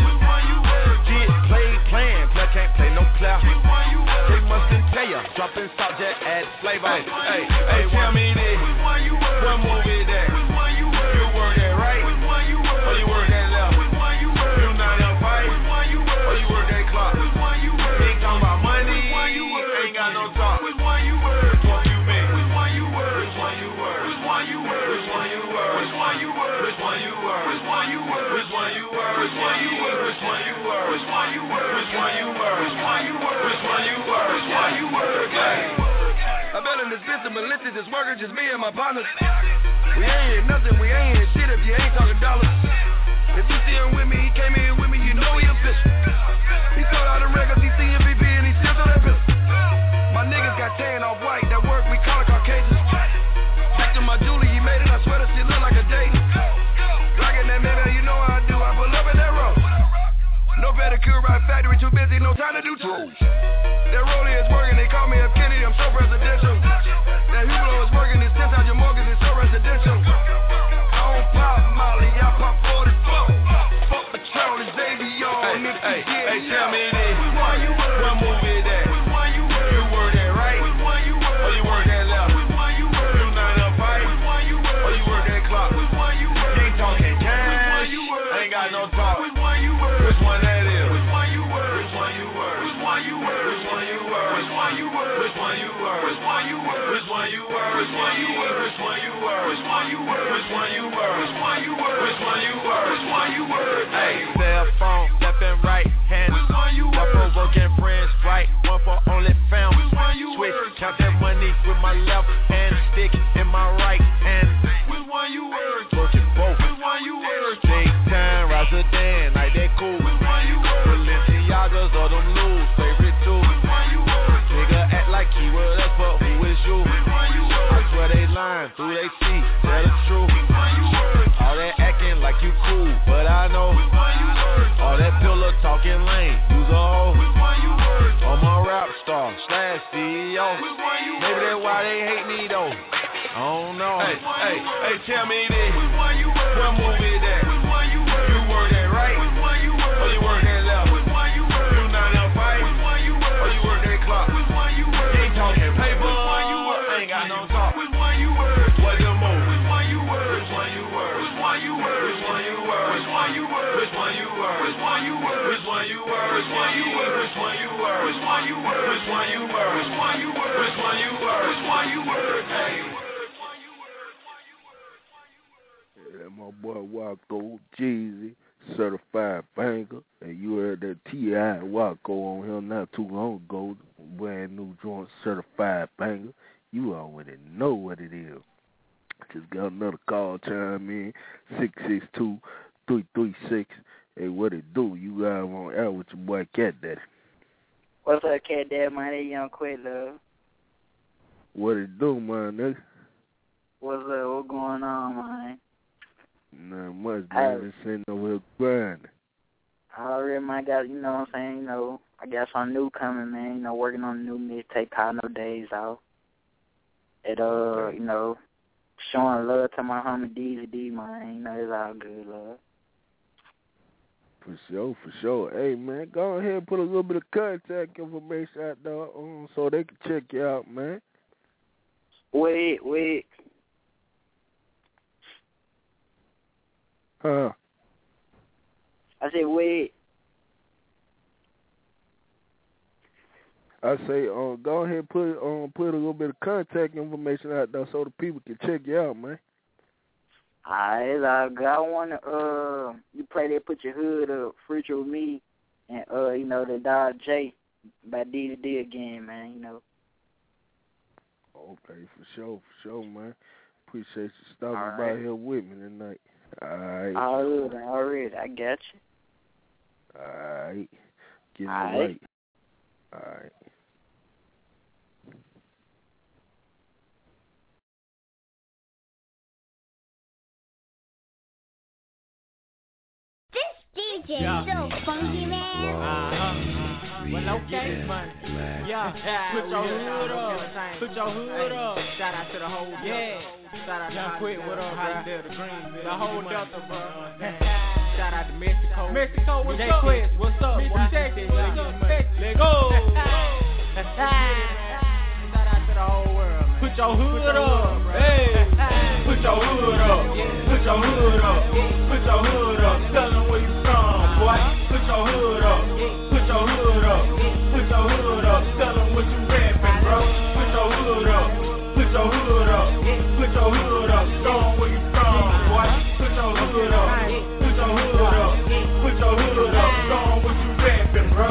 Kid play playing, play can't play no player. They mustn't tell ya, dropping subject at flavor. Hey, tell me this, what movie that? You work that right, or you work that left? You not that fight, or you work that clock? Ain't talking about money, ain't got no talk. What you mean? Which one you work? Which one you work? Which one you work? Which one you work? Which one you work? Which one you work? Which one you work? Which one you work? Which one you work? Which one you work? Which one you work? Which one you work? Which one you work? Which one you work? Which one you work? I've been in this business, malicious, just working, just me and my partners. We ain't hit nothing, we ain't hit shit if you ain't talking dollars. If you see him with me, he came in with me, you know he official. He sold out the records, he CMVP and he still on that pistol. My niggas got tan off white, that work we call it Caucasians. Back to my Julie, he made it, I swear that shit look like a date. Dragging that man, you know how I do, I pull up in that road. No pedicure, right factory, too busy, no time to do trolls. That rollie is working, they call me F. Kennedy, I'm so presidential. That Hublot is working, it's 10,000 mortgage, it's so residential. I don't pop Molly, I pop 44. Fuck Patron, it's Xavier, hey, tell me this, what movie that? You work that right, or you work that left? You not up fight, or you work that clock? You ain't talking cash, ain't got no talk. Which one that is? Which one you work? Which one you work? Which one you work? Which one you work? Which one you work? Which one you work? Which one you work? Which one you work? Which one you work? Which one you work? Which one you work? Which one you work? Which one you work? Which one you work? Which one you work? Hey, cell phone, left and right hand. One for working friends, right? One for only found. Switch, count that money with my left hand, stick in my right hand. Which one you work? Working both. Which one you work? Big time, Razzadan, like that cool. Balenciagas or them loose, favorite too. Nigga act like he was us, but who is you? I swear they lying through they see, tell the truth. All that acting like you cool, but I know. All that pillar talking lame, use a hoe. I'm a rap star, slash CEO. Maybe that's why they hate me though. I don't know. Hey, tell me this. What movie that? You work that right, or you work that left? You not up fight, or you work that clock? You ain't talking paper, ain't got no talk. What them move? Which one you work? Which one you work? Which one you work? Which one you work? Which one you work? Which one you work? Which one you work? Which one you work? Which one you work? Which one you work? Which one you work? Which one you work? Which one you work? Which one you work? Which one you work? Hey. Yeah, my boy Wacko, Jeezy, certified banger, and you heard that T.I. Wacko on him not too long ago, brand new joint, certified banger. You already know what it is. Just got another call chime in, 662-336. Hey, what it do? You guys on air with your boy Cat Daddy. What's up, Cat Daddy? My name Young Quit Love. What it do, man, nigga? What's up? What's going on, man? Not much, man. Just sitting over here grinding. I already, man, got, you know what I'm saying, you know, I got some new coming, man, you know, working on a new mixtape called No Days Off. It, you know, showing love to my homie DZD, man, you know, it's all good, love. For sure. Hey, man, go ahead and put a little bit of contact information out there so they can check you out, man. Wait. Huh? I said, wait. I say, go ahead and put a little bit of contact information out there so the people can check you out, man. Alright, I want to, you play that Put Your Hood Up, Future with me, and, you know, the Dog J by D again, man, you know. Okay, for sure, man. Appreciate you stopping by here with me tonight. Alright. Alright, I got you. Alright. Get it right. Alright. DJ so funky, man. Well, okay, man. Yeah, put your hood up. Put your hood up. Shout out to the whole shout out to Young Quick, what up, Hollandale, the Green, the whole Delta, bro. Shout out to Mexico. Mexico, what's up? Quiz, what's up? Mr. Texas, let's go. Shout out to the whole world, man. Put your hood up. Hey. Put your hood up. Put your hood up. Put your hood up. Tell them where you from, boy. Put your hood up. Put your hood up. Put your hood up. Tell them what you rapping, bro. Put your hood up. Put your hood up. Put your hood up. Tell them where you from, boy. Put your hood up. Put your hood up. Put your hood up. Tell them what you rapping, bro.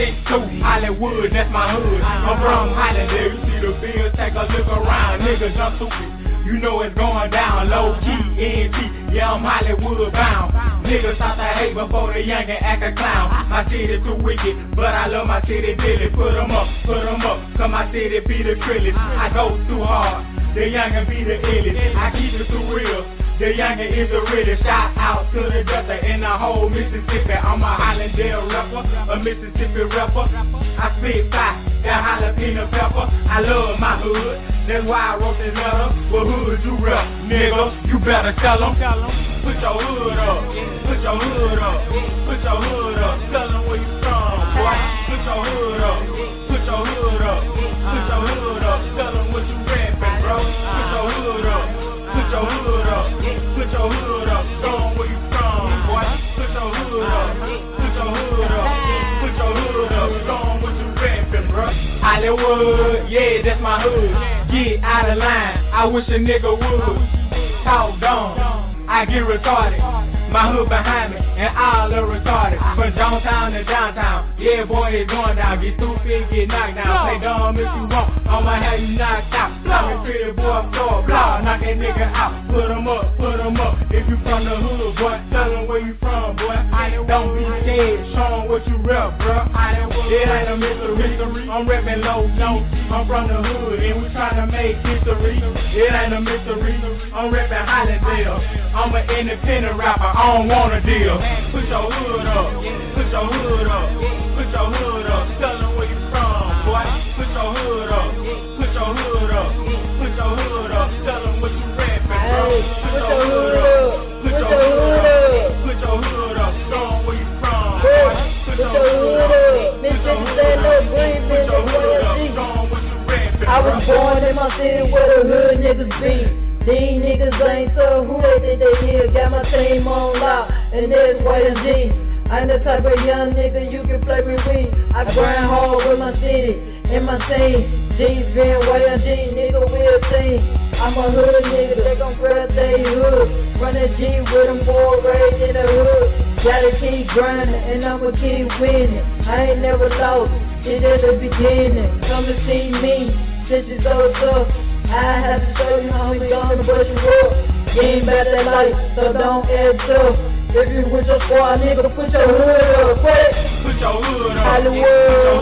662 Hollywood, that's my hood. I'm from Hollandale. You see the bills, take a look around. Niggas jump stupid. You know it's going down, low key, NT, yeah, I'm Hollywood bound. Niggas start to hate before the youngin' act a clown. My city too wicked, but I love my city dearly. Put 'em up, cause my city be the trillest. I go too hard, the youngin' be the illest. I keep it too real, the youngin' is the realest. Shout out to the Delta in the whole Mississippi. I'm a Hollandale rapper, a Mississippi rapper. I spit fire, that jalapeno pepper. I love my hood, that's why I wrote this letter. What hood you rep, nigga? You better tell 'em. Put your hood up, put your hood up, put your hood up. Tell 'em where you from, boy. Put your hood up, put your hood up, put your hood up. Tell 'em what you rapping, bro. Put your hood up, put your hood up, put your hood up. Tell 'em where you from, boy. Put your hood up, put your hood up, put your hood up. Tell 'em what you rapping, bro. Hollywood, yeah, that's my hood. Get out of line, I wish a nigga would. Talk dumb, I get retarded. My hood behind me, and all are retarded. From Jonestown to downtown, yeah, boy, it's going down. Get stupid, get knocked down. Play dumb if you want, I'ma have you knocked out. I'm a pretty boy, floor, blah, knock that nigga out. Put 'em up, if you from the hood, boy, tell 'em where you from, boy. Don't be scared, show 'em what you rep, bro. It ain't a mystery, I'm reppin' low, I'm from the hood, and we tryna make history. It ain't a mystery, I'm reppin' Hollandale. I'm an independent rapper, I don't want a deal. Put your hood up, put your hood up, put your hood up. Tell them where you from, boy. Put your hood up, put your hood up, put your hood up. Tell them what you rapping, bro. Put your hood up, put your hood up, put your hood up. Tell them where you from, boy. Put your hood up, put your hood up, put your hood up. Tell them what you rapping, I was born in my city where the hood niggas be. These niggas ain't so who they think they is. Got my team on lock, and that's YG. I'm the type of young nigga you can play with me. I grind hard with my city and my team. G's been YG, nigga with a team. I'm a hood nigga, they gon' grab they hood. Run a G with them boys raised in the hood. Gotta keep grinding and I'ma keep winning. I ain't never lost, shit at the beginning. Come to see me, since it's so tough. I have to show you how we gonna brush you up. You ain't about that life, so don't act tough. If you with your squad, nigga, put your hood up. Put your hood up. Hollywood,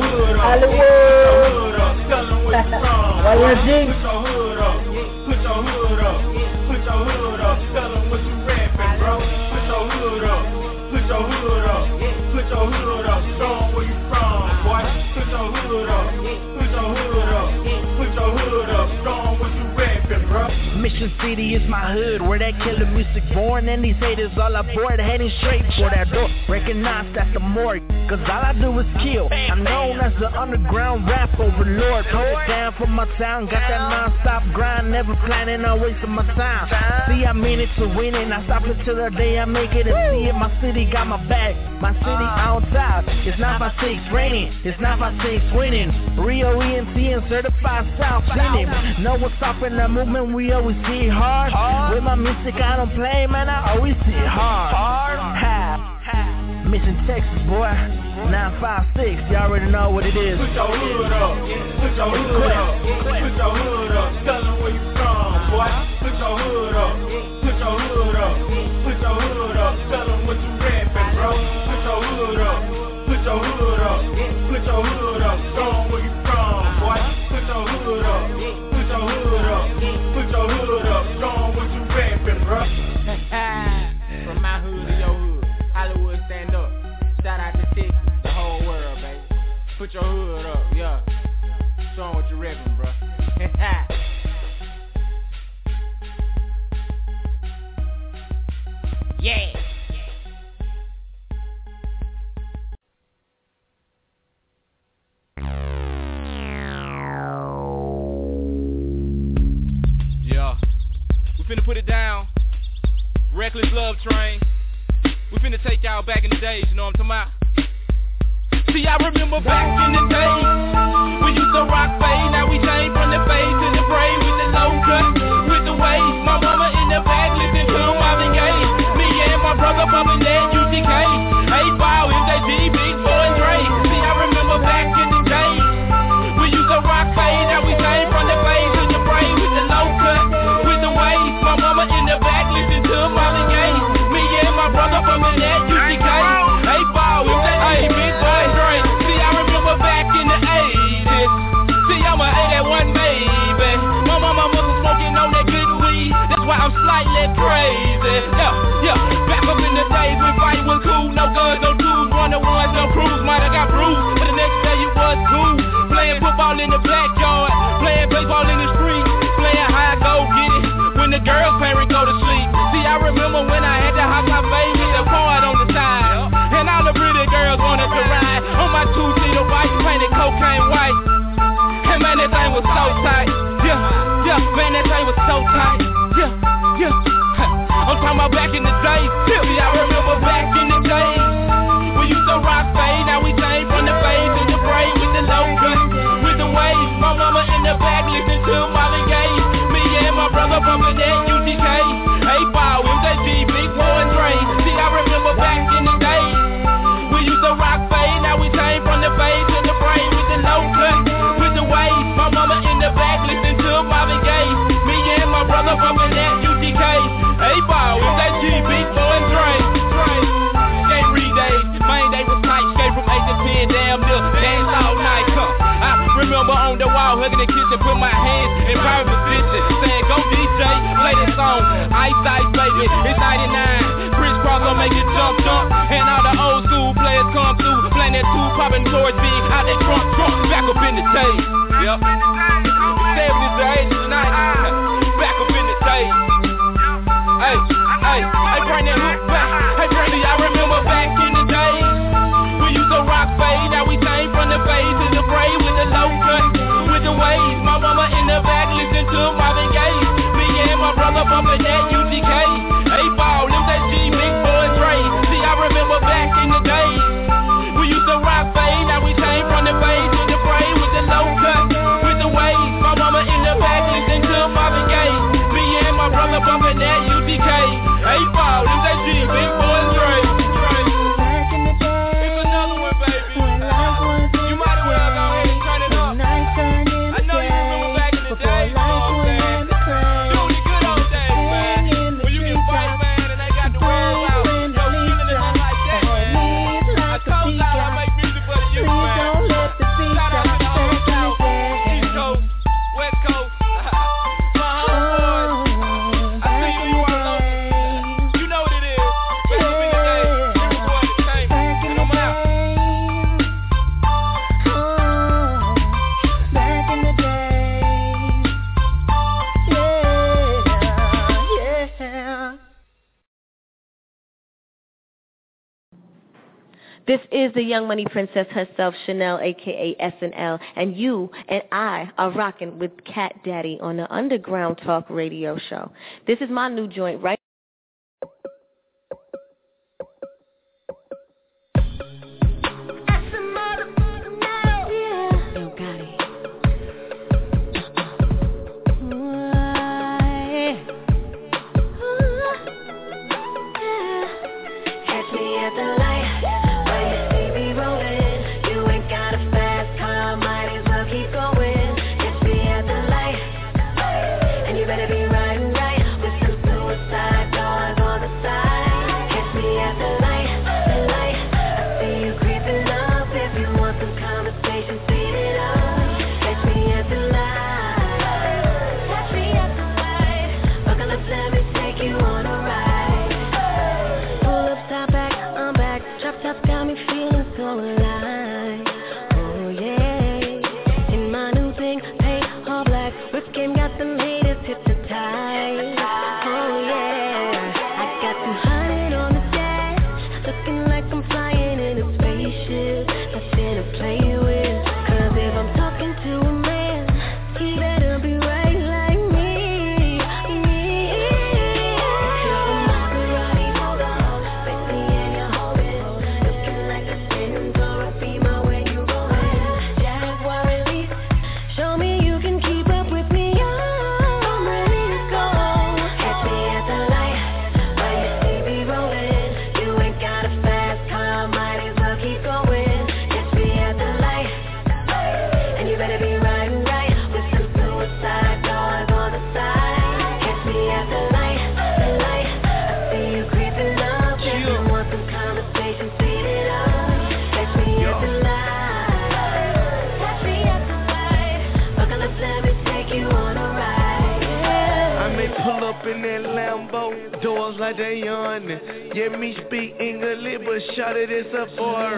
Hollywood. Tell them where you from. YG. Put your hood up. Put your hood up. Put your hood up. Tell them what you rapping, bro. Put your hood up. Put your hood up. Put your hood up. Show them where you from, boy. Put your hood up. Put your hood up. Put your hood up. Show them what you rapping, bro. Mission City is my hood, where that killer music born. And these haters all aboard, heading straight for that door. Recognize that's the morgue, cause all I do is kill. I'm known as the underground rap overlord. Put it down for my town, got that non-stop grind, never planning on wasting my time. See, I'm in it to win it, I stop it till the day I make it. And see it, my city got my back, my city on top. It's 956 raining, it's 956 winning. Rio ENT and certified South Sending. Know what's up in the movement, we always see hard. With my music I don't play, man, I always see hard. Mission Texas, boy, 956, you already know what it is. Put your hood up, put your hood up, put your hood up, tell them where you from, boy. Put your hood up, put your hood up, put your hood up, tell them what you rapping, bro. Put your hood up, put your hood up, put your hood up, tell them where you from, boy. Put your hood up, put your hood up, put your hood up, tell them what you rapping, bro. From my hood to your hood, Hollywood stand up. Shout out to Texas, the whole world, baby. Put your hood up, yeah. Show 'em what you reppin', bro. Yeah. Yeah. We finna put it down. Reckless Love Train. We finna take y'all back in the days, you know what I'm talking about? See, I remember back in the days, we used to rock fade, now we changed from the fade to the braid with the low cut, with the waves. My mama in the back listening to Marvin Gaye. Me and my brother bumping that UGK. 8-Ball, MJG, Big Boy and Dre. See, I remember back in the days, we used to rock fade, now we changed from the fade to the braid with the low cut, with the waves. My mama in the back listening to Marvin Gaye. My brother bumpin' that UGK. 8-Ball, MJG, Big Boy and Dre. See, I remember back in the 80s. See, I'm a 81 baby. My mama wasn't smoking on that good weed. That's why I'm slightly crazy. Yeah. Back up in the days when fight was cool. No guns, no tools, one-on-ones, no crews. Might have got bruised, but the next day it was cool. Playing football in the backyard, playing baseball in the street, playing high, go get it. When the girls' parents go to sleep. See, I remember when I had to hop my baby with the part on the side. And all the pretty girls wanted to ride on my two-seater bike, painted cocaine white. And man, that thing was so tight. Yeah, man, that thing was so tight. Yeah. I'm talking about back in the days. See, I remember back in the days. We used to rock fade, now we changed from the fade to the braid with the low cut, with the waves. My mama in the back listening to Marvin Gaye. Me and my brother bumping that UGK. 8-Ball, MJG, Big Boy and Dre. See, I remember back in the days. We used to rock fade, now we changed from the fade to the braid with the low cut, with the waves. My mama in the back listening to Marvin Gaye. Me and my brother bumping that UGK. 8-Ball, MJG, Big Boy and Dre. Skate re-days, main day was tight. Skate from 8 to 10, damn near dance all night. I remember on the wall, hugging the kitchen, put my hands in private position, saying, go DJ, play this song, Ice Ice baby, it's 99, Chris Cross gon' make it jump, and all the old school players come through, playing that two, popping towards me, out that trunk, back up in the tape, yep, 70s to 80s, 90s, back up in the tape, hey, bring that hook back, hey, Brandy, I remember back in the days, we used to rock fade, now we changed from the fade to the braid with the low cut, with the waves. My mama in the back listening to Marvin Gaye. Me and my brother bumping that UGK. 8-Ball, MJG, Big Boy and Dre. See, I remember back in the days. We used to rock fade, now we changed from the fade to the braid with the low cut, with the waves. My mama in the back listening This is the Young Money Princess herself, Chanel, a.k.a. SNL, and you and I are rocking with Cat Daddy on the Underground Talk radio show. This is my new joint, right? Like they yawning. Yeah, me speak English, but shawty, this a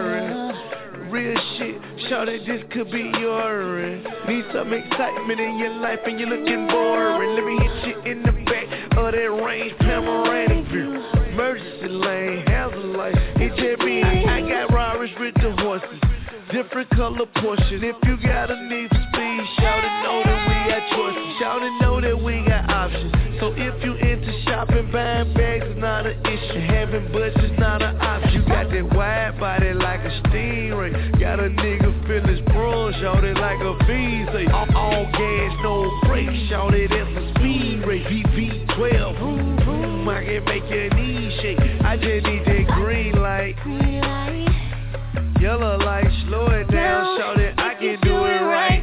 foreign. Real shit, shawty, this could be yours. Need some excitement in your life and you're looking boring. Let me hit you in the back of that range, panoramic view. Emergency lane, hazard light. HB, I got Rarish with the horses. Different color portion. If you got a need for speed, shawty, know that we got choices. Shawty, know that we got options. So if you into shopping, buying bags is not an issue. Having budget's not an option. You got that wide body like a stingray. Got a nigga feel his bronze, shawty, like a visa. All gas, no brakes, shawty, that's a speed race. VV12, boom, boom, I can make your knees shake. I just need that green light. Yellow light, slow it down, shawty, I can do it right.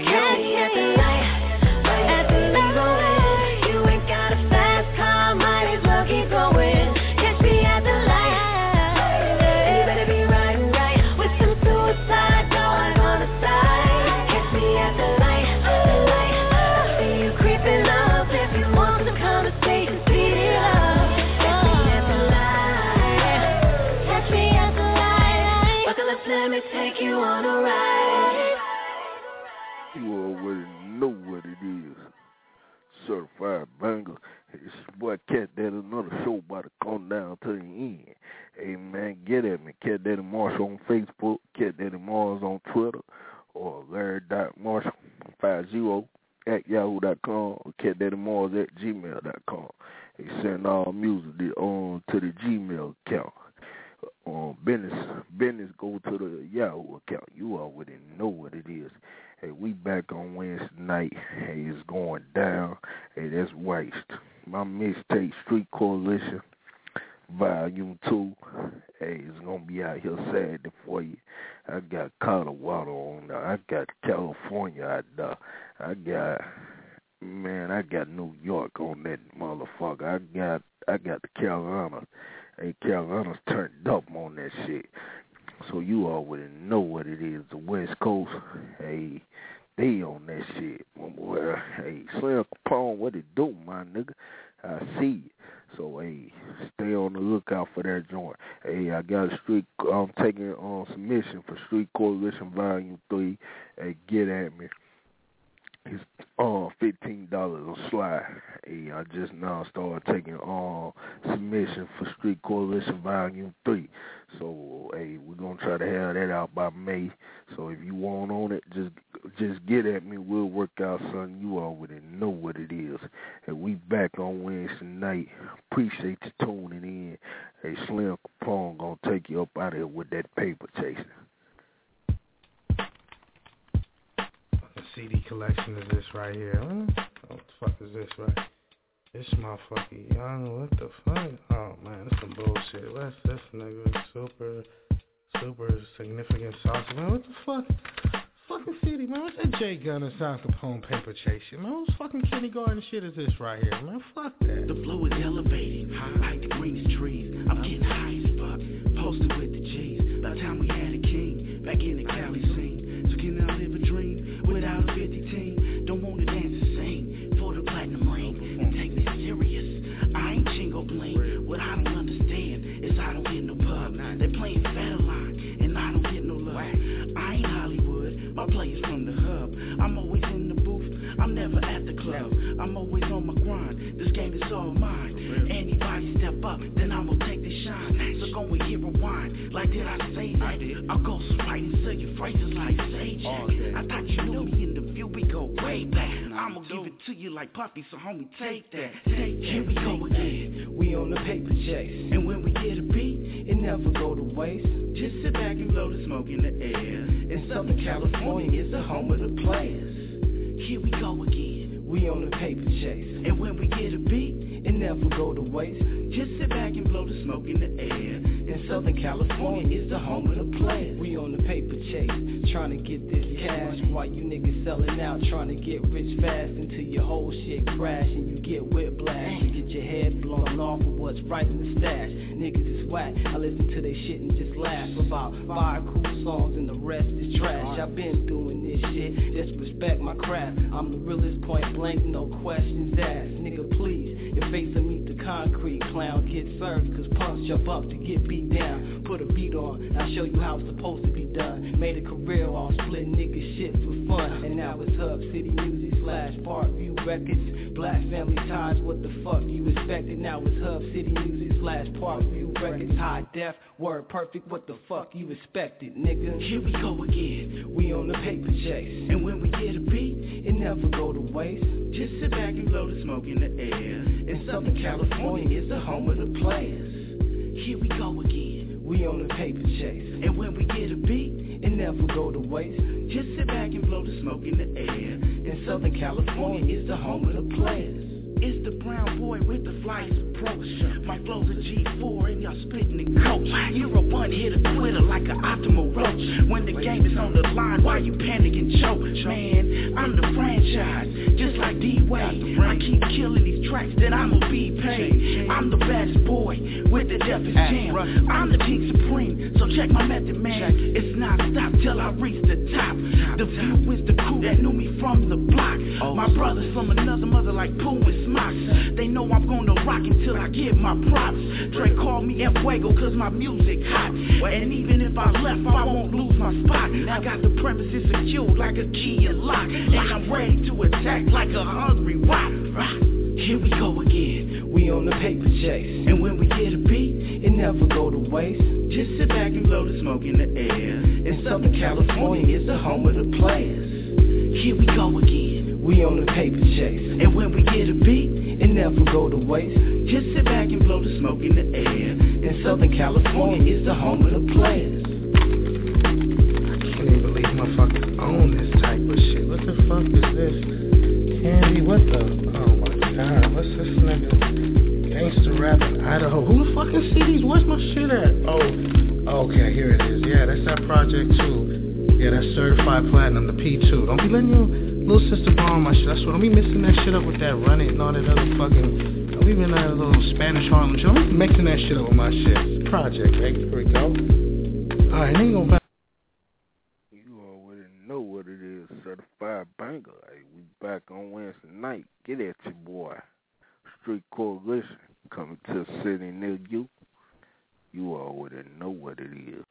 Certified banger. It's your boy Cat Daddy, another show about to come down to the end. Hey man, get at me. Cat Daddy Marshall on Facebook, Cat Daddy Mars on Twitter, or Larry.Marshall50 at yahoo.com, or CatDaddyMars at gmail.com. They send all music to the Gmail account. Business go to the Yahoo account. You already know what it is. Hey, we back on Wednesday night. Hey, it's going down. Hey, that's Waste. My mixtape, Street Coalition, Volume 2. Hey, it's going to be out here Saturday for you. I got Colorado on there. I got California out there. I got New York on that motherfucker. I got the Carolinas. Hey, Carolinas turned up on that shit. So you already know what it is. The West Coast, hey, they on that shit. Well, hey, Slim Capone, what it do, my nigga? I see it. So, hey, stay on the lookout for that joint. Hey, I got I'm taking on submission for Street Coalition Volume 3. Hey, get at me. It's $15 a slide. Hey, I just now started taking submission for Street Coalition Volume 3. So, hey, we're going to try to have that out by May. So if you want on it, just get at me. We'll work out something. You already know what it is. And we back on Wednesday night. Appreciate you tuning in. Hey, Slim Capone going to take you up out of here with that paper chasing. CD collection is this right here. What the fuck is this, right? This motherfucker young. What the fuck? Oh man, this some bullshit. What's this nigga? Super significant sauce. Man, what the fuck? Fucking CD, man. What's that Jay Gunner, South Capone paper chasing? Man, what's fucking kindergarten shit is this right here? Man, fuck that. The flow is elevated, high like the greenest trees. I'm getting high as fuck, posted with the G's. By the time we had a king, back in the Cali scene. So can I live a dream without a 50 team? Don't want to dance and sing for the platinum ring. And take me serious, I ain't chingo bling. What I don't understand is I don't hit no pub. They playing Federline, and I don't get no love. I ain't Hollywood, my players from the hub. I'm always in the booth, I'm never at the club. I'm always on my grind, this game is all mine. Anybody step up, then I'm gonna take the shine. So go and hit rewind, like did I say that? I'll go right and sell your phrases like Sage. I thought you knew me in the view, we go way back. I'ma give it to you like Puffy, so homie, take that. Here we go again, we on the paper chase. And when we get a beat, it never go to waste. Just sit back and blow the smoke in the air. In Southern California, it's the home of the players. Here we go again, we on the paper chase. And when we get a beat, it never go to waste. Just sit back and blow the smoke in the air. In Southern California, it's the home of the players. We on the paper chase, trying to get this cash. While you niggas selling out, trying to get rich fast. Until your whole shit crash and you get whiplash. You get your head blown off of what's right in the stash. Niggas is whack, I listen to they shit and just laugh. About 5 cool songs and the rest is trash. I've been doing this shit, just respect my craft. I'm the realest, point blank, no questions asked. Nigga please, your face will meet the concrete. Clown get served, cause punks jump up to get beat down. Put a beat on, I'll show you how it's supposed to be done. Made a career off splitting nigga shit for fun. And now it's Hub City Music / Parkview Records. Black family ties, what the fuck you expected? Now it's Hub City Music / Parkview Records. High def, word perfect, what the fuck you expected, nigga? Here we go again, we on the paper chase. And when we get a beat, it never go to waste. Just sit back and blow the smoke in the air. In Southern California, it's the home of the players. Here we go again, we on the paper chase. And when we get a beat, it never go to waste. Just sit back and blow the smoke in the air. In Southern California, it's the home of the players. It's the brown boy with the flyest approach. My flow's a G4 and y'all spitting in coach. You're a one-hitter quitter like an optimal roach. When the game is on the line, why you panic and choke? Man, I'm the franchise, just like D-Wade. I keep killing these tracks, then I'ma be paid. I'm the baddest boy with the deafest jam. I'm the king supreme, so check my method, man. It's non-stop till I reach the top. The view is the crew that knew me from the block. My brothers from another mother like Pooh and Smocks. They know I'm gonna rock until I get my props. Dre called me El Fuego cause my music hot. And even if I left, I won't lose my spot. I got the premises secured like a key and lock. And I'm ready to attack like a hungry rock. Here we go again, we on the paper chase. And when we get a beat, it never go to waste. Just sit back and blow the smoke in the air. In Southern California, it's the home of the players. Here we go again, we on the paper chase. And when we get a beat, it never go to waste. Just sit back and blow the smoke in the air. In Southern California, it's the home of the players. I can't even believe motherfuckers own this type of shit. What the fuck is this? Candy, what the? Oh my god, what's this nigga? Gangsta rap in Idaho. Who the fuck is CDs? Where's my shit at? Oh, okay, here it is. Yeah, that's that project too. Yeah, that's certified platinum, the P2. Don't be letting your little sister borrow my shit. That's what. Don't be mixing that shit up with that Run It and all that other fucking. Don't be in that little Spanish Harlem shit. Don't be mixing that shit up with my shit. Project, right? Here we go. Alright, then you gonna. You already know what it is. Certified banger. Hey, we back on Wednesday night. Get at your boy. Street Coalition coming to a city near you. You already know what it is.